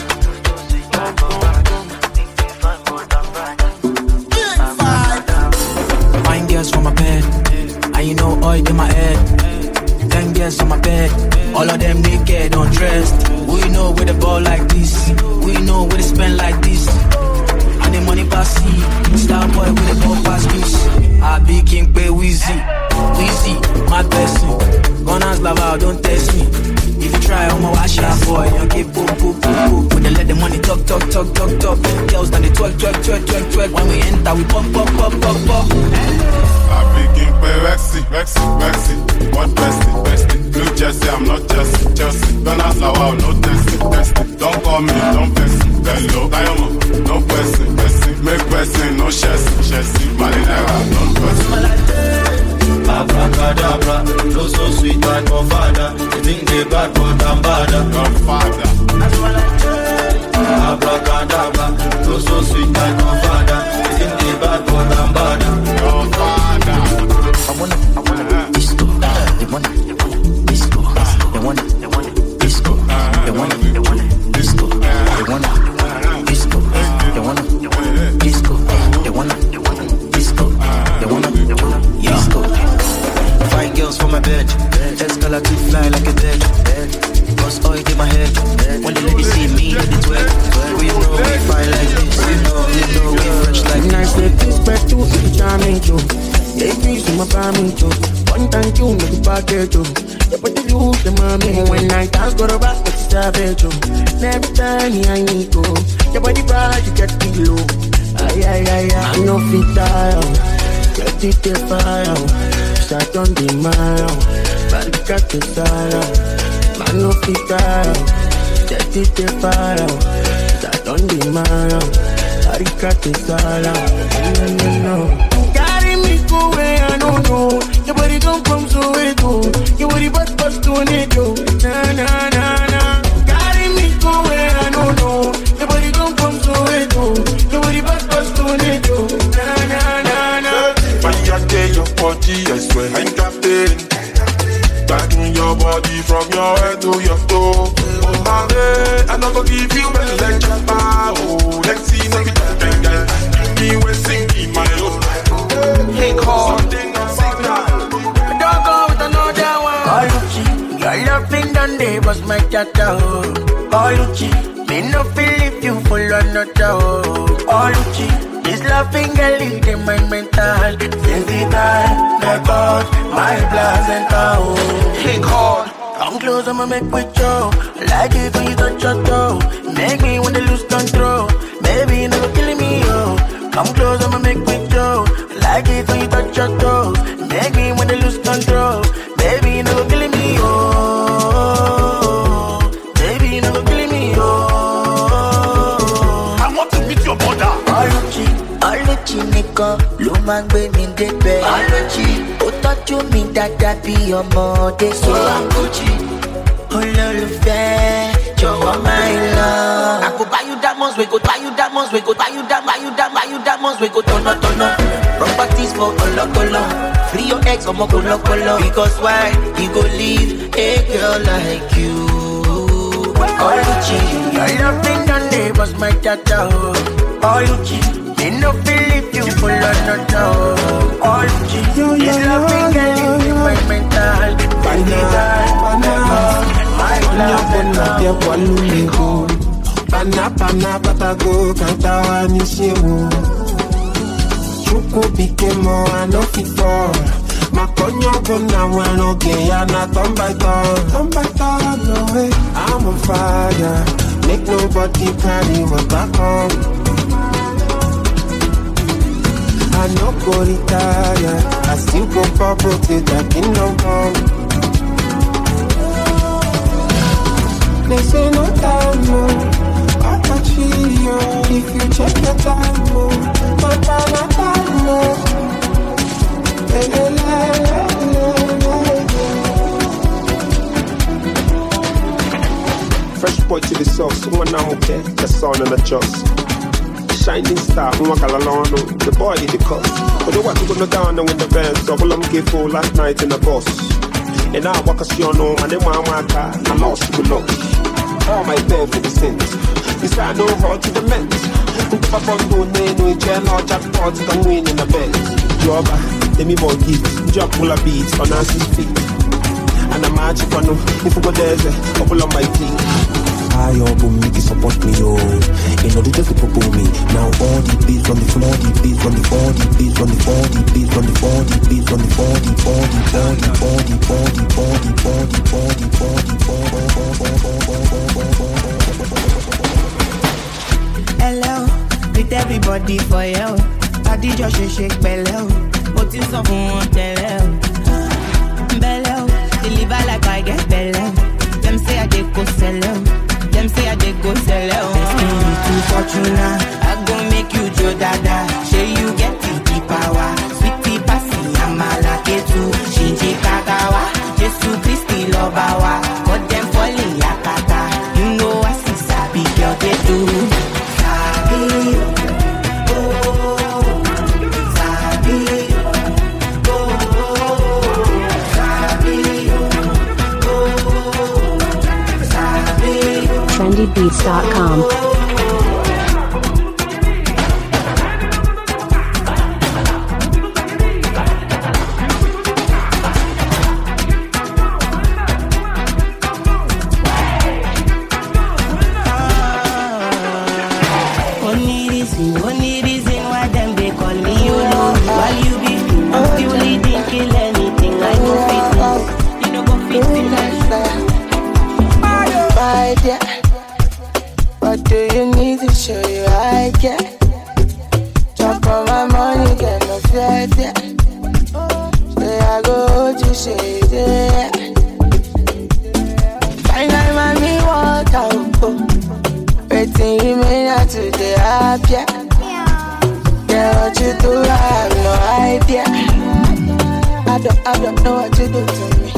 Fine girls from my bed, and you know oil in my head. Ten girls on my bed, all of them naked, undressed. Who you know with the boy? ball like this. We know where to spend like this. And the money pass see. Star boy with the ball pass this. I be king pay Weezy. Weezy, my person. Gunners love out, don't test me. If you try, I'ma wash your boy. You keep boop, boop, boop, boop. When they let the money talk, talk, talk, talk, talk. Girls done the twerk, twerk, twerk, twerk, twerk. When we enter, we pop, pop, pop, pop, pop. I begin play Rexy, Rexy, Rexy. What bestie, bestie? Blue Jersey, I'm not Jersey, Jersey. Don't ask how I'll no testing, testing. Don't call me, don't press me. Hello, Diamond, no pressing, pressing. Make pressing, no chessing, chessing. Marinera, don't pressing. Abracadabra, no so sweet like my father. You think they bad, but I'm bad. Godfather. Abracadabra, no so sweet like my father. You think they bad, but I'm bad. Godfather. I wanna, I wanna disco. They wanna, they wanna disco. They wanna, they wanna disco. They wanna, they wanna disco. They wanna disco. They wanna, they wanna disco. They wanna, they wanna disco. They wanna, they wanna disco. Fine girls for my bed. Escalate fly like a dead. Cause oil in my head. When the ladies see me, let it wet. We know we fine like this. We know, we know we fresh like this. Nice let this back to the charming too. Yeah, please my family too. One time you make it back there too. Yeah, but you use the mommy. When I dance, go to back, it's savage too. Every time I need to. Your body bright, you get me low. Ay, ay, ay, ay. I know fit die. Get it the fire. Start on the mile. But got the style. Man no fit die. Get it the fire. Start on the mile. But got the style. No, no, no. Carry me go where I don't know. Your body don't come so it go. Your body bust bust to it go. Na na na na. Carry me go where I don't know. Your body don't come so it go. Your body bust bust to it go. Na na na na. Fire day your body, I swear I'm captain. Backing your body from your head to your toe. Oh my God, I'm not gonna give you a lecture. Oh, let's see, make it happen, girl. Give me a singing my own. Hey, call something on signal. Don't go with another one. Oh, Luchi, your loving done day was my tata. Oh, Luchi, me no feel if you full another. Oh, Luchi, this loving girl is in my mental. Since the time they got my placenta. Oh, hey, call. Come close, I'ma make with you. Like it when you touch your toe. Make me wanna lose control. Baby, you never killing me, oh. Come close, I'ma make with you. Like it when you touch your toes. Make me wanna lose control. Baby, you never killing me, oh. Baby, you never killing me, oh. I want to meet your mother. Oluchi, Oluchi, nigga. Lumang be me debe. Oluchi, o touch me that be your mother. So I'm Gucci. Ololufe, jọ̀wọ́ my love. I go buy you diamonds, we go buy you diamonds, we go buy you diamonds, buy you diamonds, buy you diamonds, we go turn up, turn up. Properties for Olokolo, free your ex, I'm a Kolokolo. Because why you go leave a girl like you? Oluchi, your loving done day was my tata. Oluchi, me no feel if you full on no toe. Oluchi, this loving girl is in my mental. Bana bana batago kanta ni shewo. Chuku bikemo ano fito. Makonyo gonna wano geya na turn by turn. Turn by turn, no way. I'm on fire. Make nobody carry me back home. I no go retire. I still go bubble till the kingdom come. They say no time, no. I touch you if you check the time, no. No time, no time, no. Hey, hey, hey, hey, hey. Fresh boy to the sauce, one I'm okay, the sun and the just. Shining star, Mwakalalano, the boy in the cost. But the what you gonna down and win the bands, double I'm gay for last night in the boss. And now I walk a siono, and then my car, I lost to look. All my bed for the sins. This I know how to the men's. If I brought no name, no jail, or jackpot, can win in the bed. Jobber, let me boy give, jump full of beats on Nancy's feet. And I'm magic on if you go there, couple on my feet. I open me me, oh. In order just to pop on me. Now all the beats on the floor, the beats on the floor, the beats on the floor, the beats on the floor, the beats on the floor, the floor, the floor, the floor, the floor, the floor, the floor, the floor, the floor, the floor. Hello, with everybody for you. I did your shake shake bello. What is up on bello? Bello, deliver like I get bello. Them say I did go sell out. Them say I did go sell out. Destiny to Fortuna, I gon' make you Joe Dada. Show you get the power. Sweetie passy, I'm a lucky too. Shinji Kagawa, Jesu Christi Lobawa. Got them falling yakata. You know I see sabi girl they do. Sabi, oh, sabi, oh, sabi, oh, sabi. trendy beats dot com. Only reason, only reason why them they call me you know. While you be, I'm still leading, kill anything. I go fit in, you know go fit in. My dear, what do you need to show you I get? Jump on my money, get no fear, dear. Say I go hold you, say yeah. Final mommy walk out, oh. Waiting you may not to the happy. Yeah, what you do, I have no idea. I don't, I don't know what you do to me.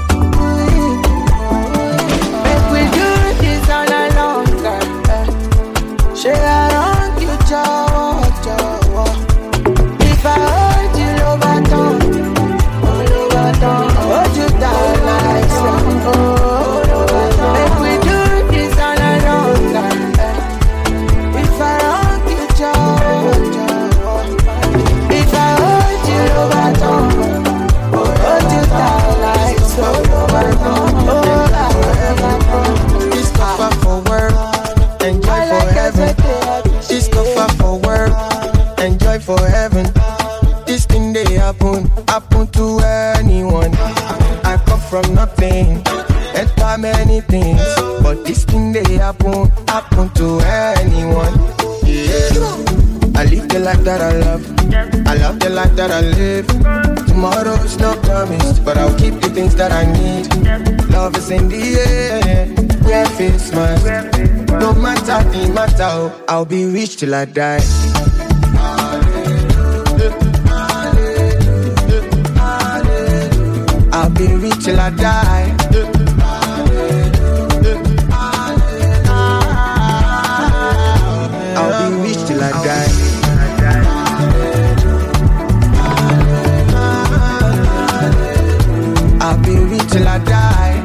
Make we do this on a long time. Eh. Share around you, Jawa, Jawa. If I hold you over down, over down, hold you down like so. Oh, make we do this on a long time. Eh. If I hold you, Jawa, Jawa. If I hold you over down, hold you down like so. Over down, this cover for work, enjoy for heaven. This cover for work, enjoy for heaven. This thing they happen, happen to anyone. I come from nothing, enter many things, but this thing they happen, happen to anyone. Yeah. I live the life that I love, I love the life that I live. Tomorrow's not promised, but I'll keep the things that I need. Love is in the air, wear face mask. No matter the matter, I'll be rich till I die. I'll be rich till I die. I'll be rich till I die. I'll be rich till I die.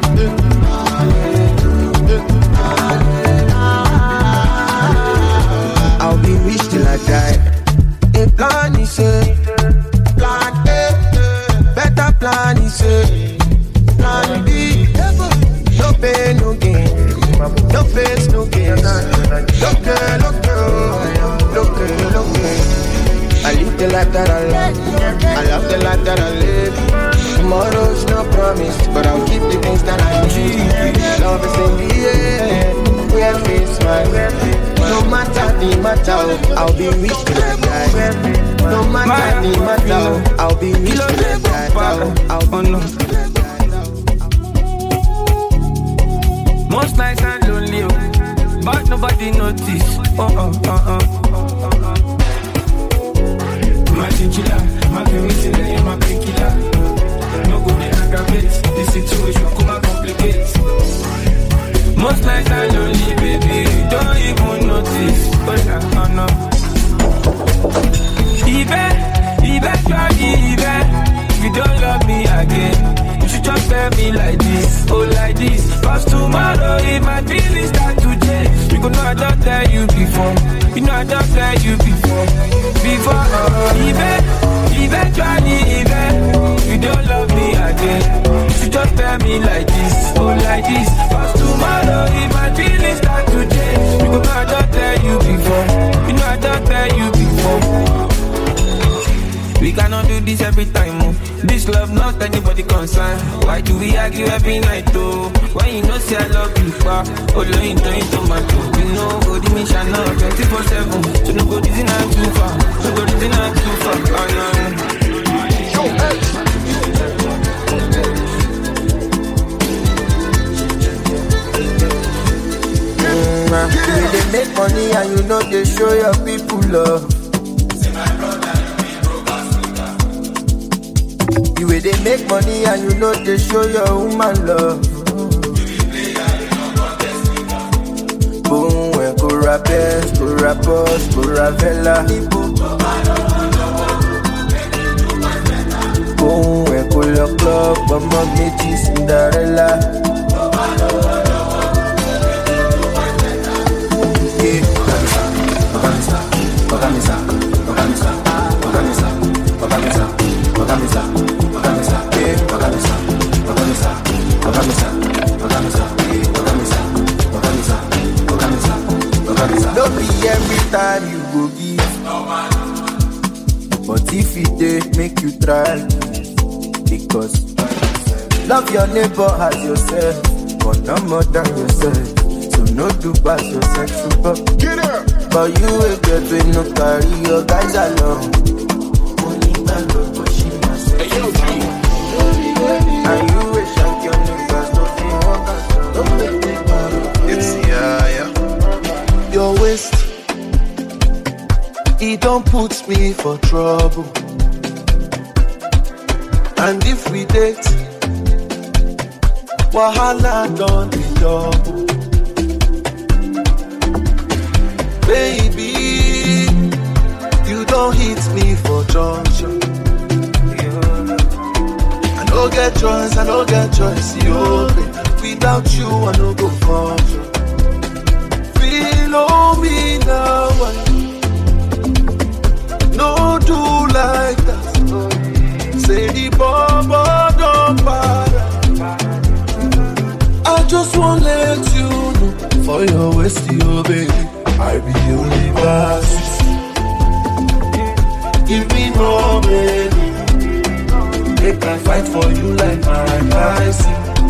I'll be rich till I die. A plan is a plan A, better plan is a plan B. No pain, no gain, no face, no gain. Look at, look at, look at, look at. I live the life that I love, I love the life that I live. Tomorrow's no promise, but I'll keep the things that I need. Love is in the air, wear face mask. No matter the matter, I'll be rich till I die. No matter the matter, I'll be rich till I die. I'll be rich till I die. Most nights I'm lonely, but nobody notice. Oh, oh, oh, oh. My chinchilla, my penicillin, my painkiller. No go dey aggravate, the situation come and complicate. Most nights I'm lonely, baby, you don't even notice. Oh yeah, oh no. Even, eventually, even, if you don't love me again, you should just tell me like this, oh like this. Cause tomorrow if my feelings start to change, you go know I don't tell you before. You know I don't tell you before. Before, uh, even, eventually, even, if you don't love me again, you should just tell me like this, oh like this. Cause tomorrow if my feelings start to change, you go know I this every time, oh. This love not anybody concern. Why do we argue every night, though? Why you know say I love you, pa? Oh, no, you don't into my toe. You know, go the mission now, twenty-four seven. So no go this in and too far. So go this in and too far. Oh, no. Yo, hey. Mm, you they make money and you know they show your people love. You way they make money and you know they show your woman love. Boom, when go rappers, go rappers, go ravella. Boom, when go your club, mama meet Cinderella. Yeah, Ogamisa, Ogamisa, Ogamisa, Ogamisa, Ogamisa, Ogamisa, Ogamisa, yeah, Ogamisa, Ogamisa, Ogamisa, Ogamisa, Ogamisa, Ogamisa, Ogamisa, Ogamisa. Don't be every time you go give, but if it dey make you try, because love your neighbor as yourself, but no more than yourself. So no do pass yourself super. Get up. But you will get with no carry your guys along. Hey, yo, G. And you will shank your niggas, don't be walking. It's yeah, yeah. Your waist, it don't put me for trouble. And if we date, wahala don't be double. Baby, you don't hit me for junction. I don't get choice, I don't get choice, you without you, I don't go function. Feel on me now, no do like that. Say the bumbo don't bother. I just wanna let you know, for your waist, you baby, I be your universe. Give me more, baby. They can fight for you like my eyes.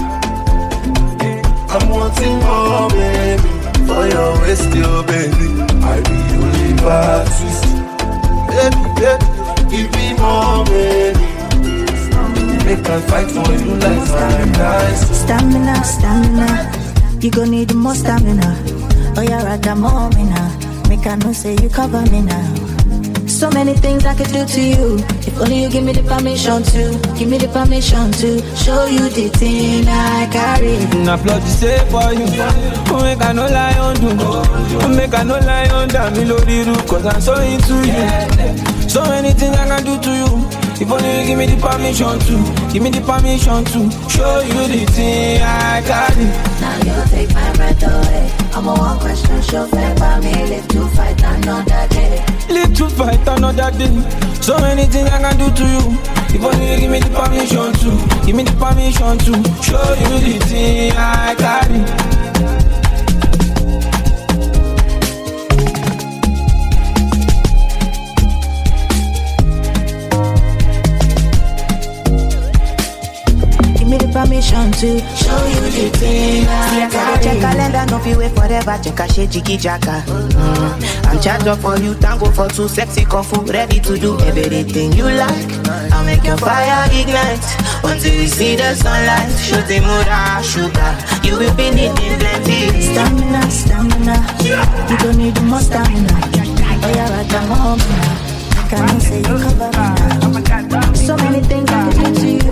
I'm wanting more, baby. For your waist, your baby, I be your universe. Baby, baby, give me more, baby. They can fight for you like my eyes. Stamina, stamina. You gon' need more stamina. Oh, yeah, right, I'm on me now. Make I know say you cover me now. So many things I could do to you. If only you give me the permission to. Give me the permission to show you the thing I carry. Now plot the same for you. Make I no lie on you. Make I no lie on that me load you. Cause I'm so into you. So many things I can do to you. If only you give me the permission to. Give me the permission to show you the thing I carry. Now you take my breath away. I'm a one question show fair by me. Live to fight another day. Live to fight another day. So many things I can do to you. If only you give me the permission to. Give me the permission to show you the thing I carry. Permission to show you the thing I got. Check calendar, no fi wait forever. Check a shade, jiggy jacka. Mm. I'm charged up for you, tango for two, sexy kung fu, ready to do everything you like. I'll make your fire ignite until you see the sunlight. Shoot the mood, ah, sugar. You will be needing plenty stamina, stamina. You don't need more stamina. Oh yeah, right, I'm home now. I can't say you cover me now. So many things I can do to you.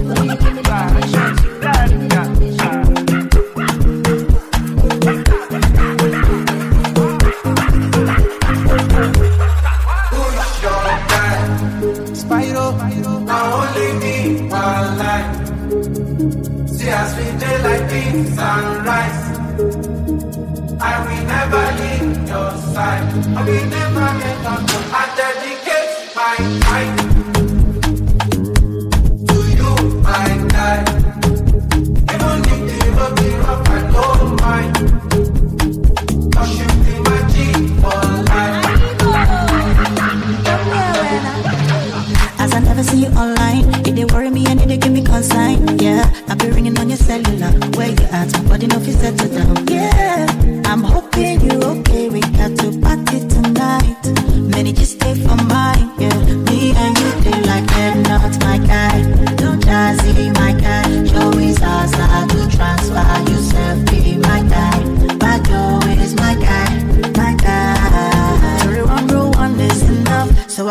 Spyro, I only need one life. See us we day like the sunrise. I will never leave your side. I will never let up. I dedicate my life to you, my life. Even if the road be rough, I don't mind. Cause you be my G for life. As I never see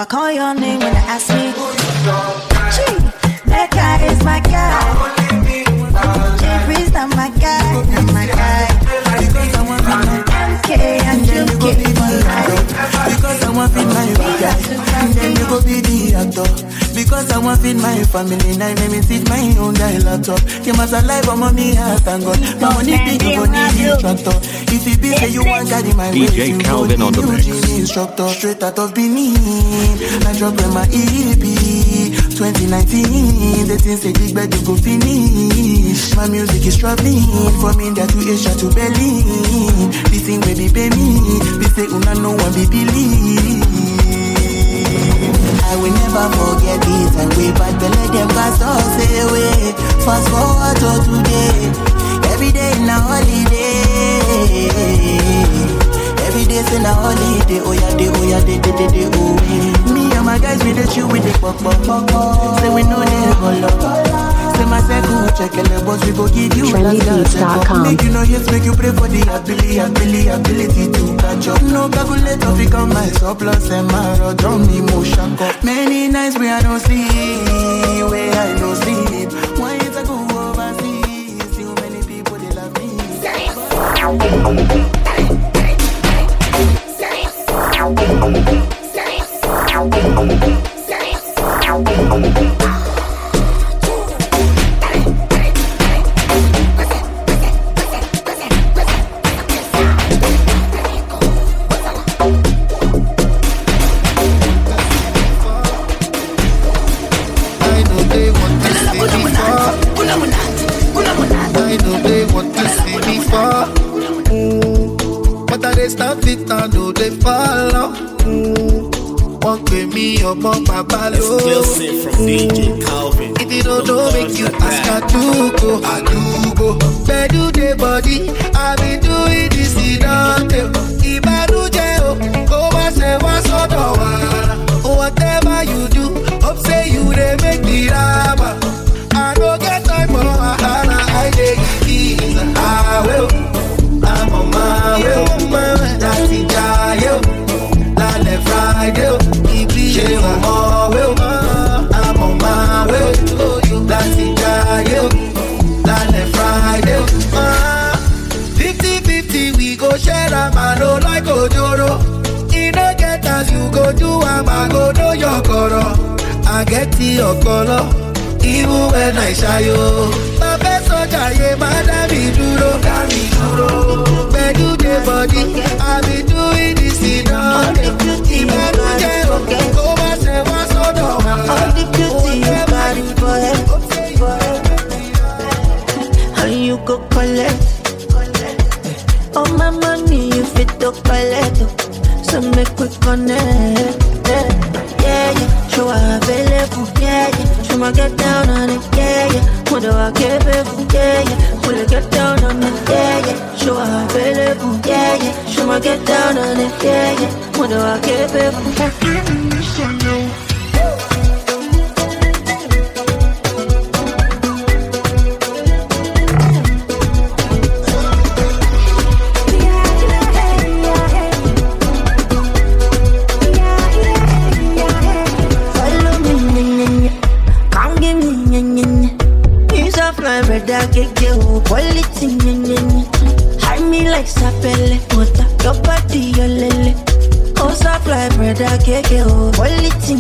I call your name when they ask me. Gee, that guy is my guy. Jeffrey's not my guy, not my guy. Because I want my M K and you give me life. Because I want to feed my guy, then you go be the actor. Because I want to feed my family, now let me feed my own guy laptop. You must alive on mommy, thank God. My money big, you go need the tractor. If you be say you want carry my way, D J Calvin on the mix. Instructor straight out of Benin. I drop in my E P twenty nineteen. The things say big bad you go finish. My music is traveling from India to Asia to Berlin. This thing baby pay me. They say una no one be believe. I will never forget this and way back to let them cast us away. Fast forward to today. Every day in a holiday. Every day's in a holiday. Oh yeah, day, oh yeah, day, day, day, day, oh yeah. Me and my guys, we the chew with the pop, pop, pop, pop. Say we know they go love. Say my circle, check the boss, we go give you trendy beats dot com. Make you know yes, make you pray for the ability, ability, ability to catch up. No calculator, we come my surplus and my road, don't need motion. Many nights where I don't sleep, where I don't sleep. Why is I go overseas? Too many people, they love me. Exclusive from D J Calvin. If you don't know, make you ask her to go. I do go. Where do they body? I been doing this in a day. If I do jail, go back say what's on the water. Whatever you do, hope say you they make me laugh. I don't get time for a hana. I take it easy. I will. I'm on my way. That's it. I will. Lale Friday. I'm on my way. That's it, Lale Friday. Fifty-fifty, we go share a man, no like Ojoro. In a get as you go do, I'm a go do your coro. I get to your color, even when I shy you. My best soldier, yeah, madam, me duro, me duro. Where do the body? I be doing this in all the beauty. If I do jail, go back, say what's on the water. All the beauty you got it for him. How you go collect? All my money you fit to collect. So make we connect. Yeah, yeah, show available. Yeah, yeah, show my get down on it. Yeah, yeah, what do I give it? Yeah, yeah, will I get down on it? Yeah, yeah, show available. Yeah, yeah, show my get down on it. Yeah, yeah, what do I give it? Quality, hide me like sapele, water, your body, your lele. Oh, supply, brother, keke, oh, quality,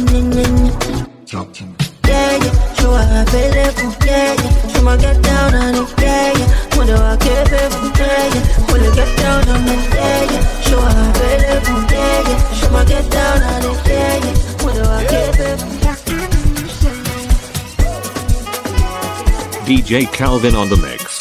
yeah, yeah, show available, yeah, yeah, show my get down on it, yeah, yeah, what do I give it, yeah, yeah, will I get down on it, yeah, yeah, show available, yeah, yeah, show my get down on it, yeah, yeah, what do I give it? D J Calvin on the mix.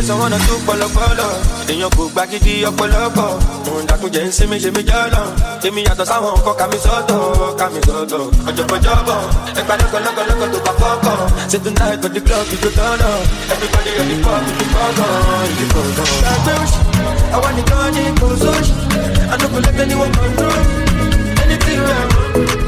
I wanna do polo polo. Then you go back to your polo polo. That to just see me, see me jalo. See me at the sound, come soto, come soto. Ojo pojobo, if I look, look, look, look, look, look. Say tonight at the club, you go down. Everybody at the pub, you go down, you go down. I want the gun in Kososh. I don't let anyone control anything I want.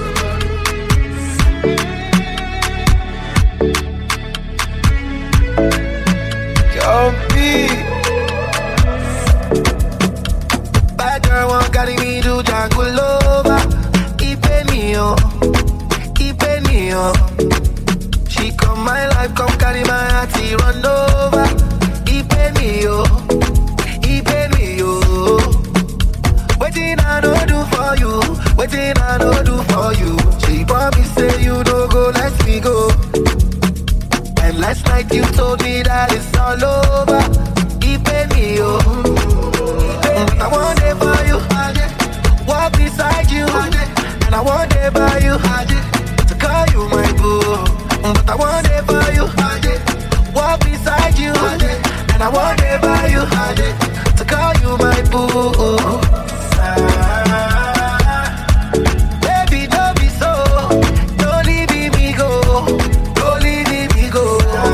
Bad girl won't carry me to jungle over. Ipe me oh, Ipe me oh. She come my life, come carry my heart, he run over. Ipe me oh, Ipe me oh. Waiting I no do for you, waiting I no do for you. She promise say you don't go, let me go. And last night you told me that it's all over. Ipe me oh, I want it for you, walk beside you, and I want it by you, to call you my boo. But I want it for you, walk beside you, and I want it by you, to call you my boo. Baby, don't be so, don't leave me go, don't leave me go.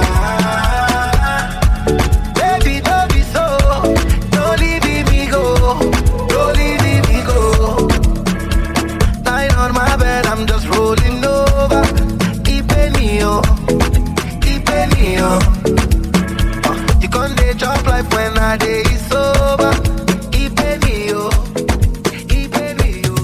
Baby, don't be so, don't leave me go, don't leave me go. Lying on my bed, I'm just rolling over. Ipe me oh, Ipe me oh. You can't dey chop life when I dey sober. Ipe me oh, Ipe me oh.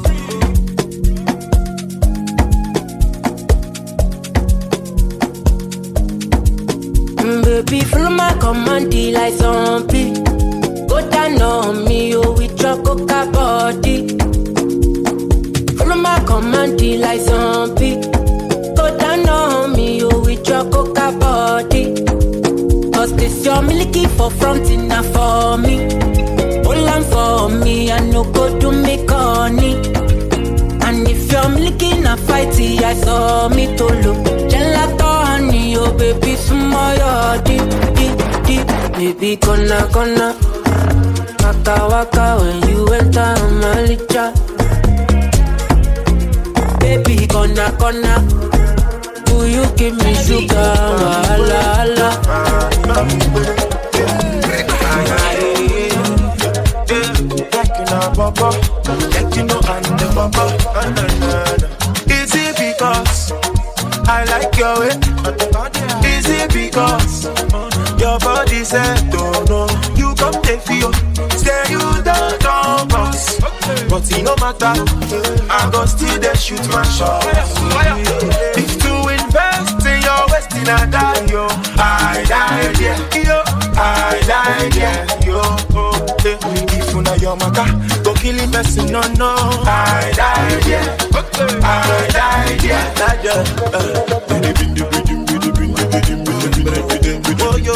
Mm, baby, follow my command like zombie. Go down on me, oh, with your coca body. Follow my command like zombie. Go down on me, oh, with your coca body. Cause this your milky for front enough for me. Hold on for me, I no go to me corny. And if you're milky na fighty, I saw me to look. Gelato honey, oh baby, smile deep, deep, deep. Baby, gonna, gonna. Waka waka when you enter my licha. Baby, gonna, gonna. Will you give me sugar? Hala, hala. Is it because I like your way? Is it because your body said don't know? You come take feel, say you don't know us. But it no matter, I go still there shoot my shot. If to invest in your Westin, I die, yo. I die, yeah, yo. I die, yeah, yo. If you know your maka, go kill the person, no, no. I die, yeah. I die, yeah. Oh, yo.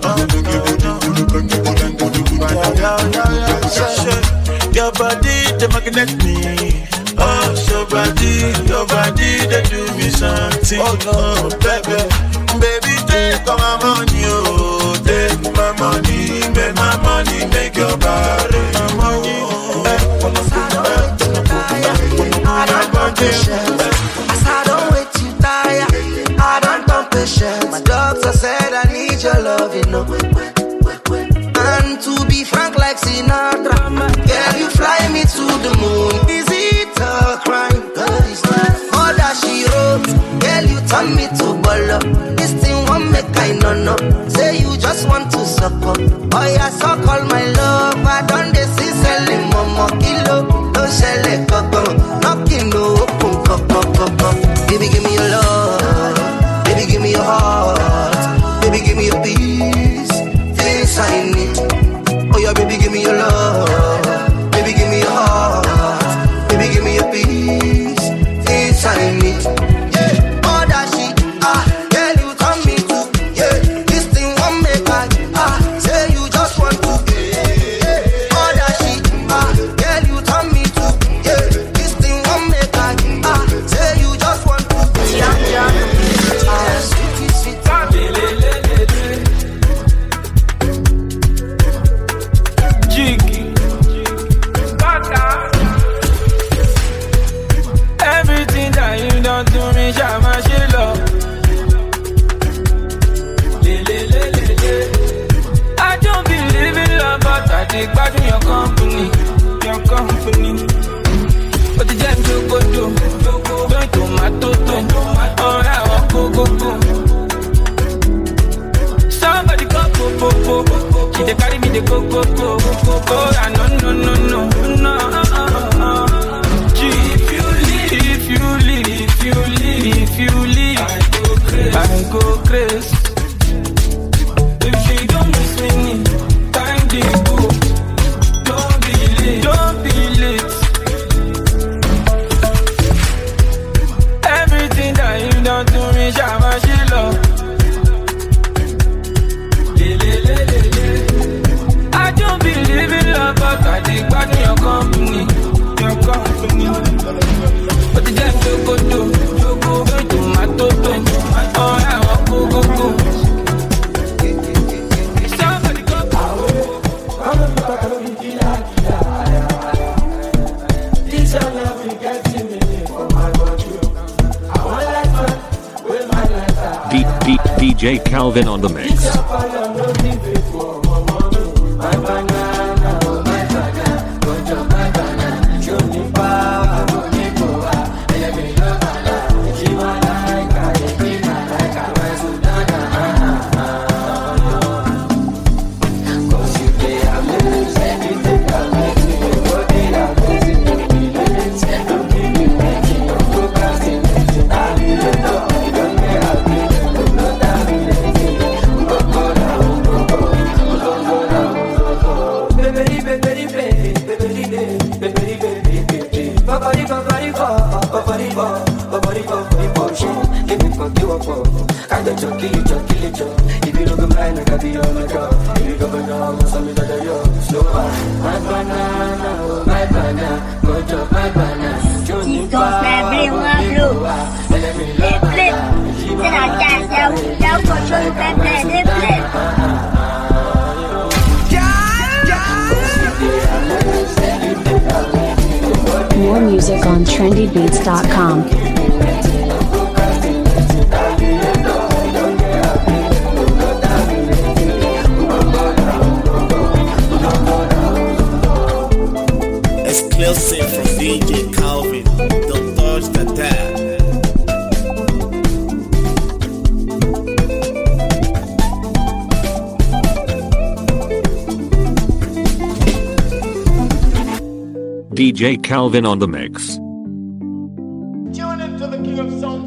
Your body, they magnet me. Oh, your body, your body, they do me something. Oh, no, baby. Baby, take all my money, oh. Take my money, make my money, make your body. My money, eh. I don't want patient. As I don't wait to die, I don't want patient. My doctor said I need your love, you know. And to be frank like Sinatra, girl, you fly me to the moon. Is it a crime? All that she wrote, girl, you turn me to bolo. This thing won't make I no no. Say you just want to suck up. Oh yeah, suck all my love. I done this is selling momo kilo. Don't sell it, coco. Knocking no open, coco, coco. Baby, give me your love. Baby, give me your heart. Baby, give me your peace. Things I need. Oh yeah, baby, give me your love. Baby, give me your heart. Baby, give me your peace. Things I need. Yeah, all that shit. Ah, girl, you come me to. Yeah, this thing won't make I. Ah, say you just want to. Yeah, all that shit. Ah, girl, you turn me to. Yeah, this thing won't make I. Ah, say you just want to. Yeah, yeah. Ah, sweet, sweet. dey gbádùn your company, your company. But the jam to go do, don't tomato, oh I want go go go. Somebody go go go go, she dey carry me dey go go go go go. Ah no no no no no. Gee, if you leave, if you leave, if you leave, if you leave, I go crazy. If she don't miss me, time dey go. Don't be late, don't be late. Everything that you done to me, Shama, she love. I don't believe in love, but I think back in your company, your company. But the jam to go do, to go to my toto. Oh, I want go go go. Somebody go go. This all love you get to me for my body. I want like fun with my life. D D D J Calvin on the mix. My banana, oh my banana, go to my banana. Show me power, go me power. I am in love, banana. She my like, I be my like, I wear Sudana. Cause you play amazing, you take amazing, you go in amazing, you be amazing. Don't give me making, don't procrastinate. I be the dog, you don't get happy, don't know that I'm lazy. Go go down, go go, go go down. More music on trendy beats dot com. Exclusive from D J Calvin. Don't touch the tab. D J Calvin on the mix. Tune into the King of Sound.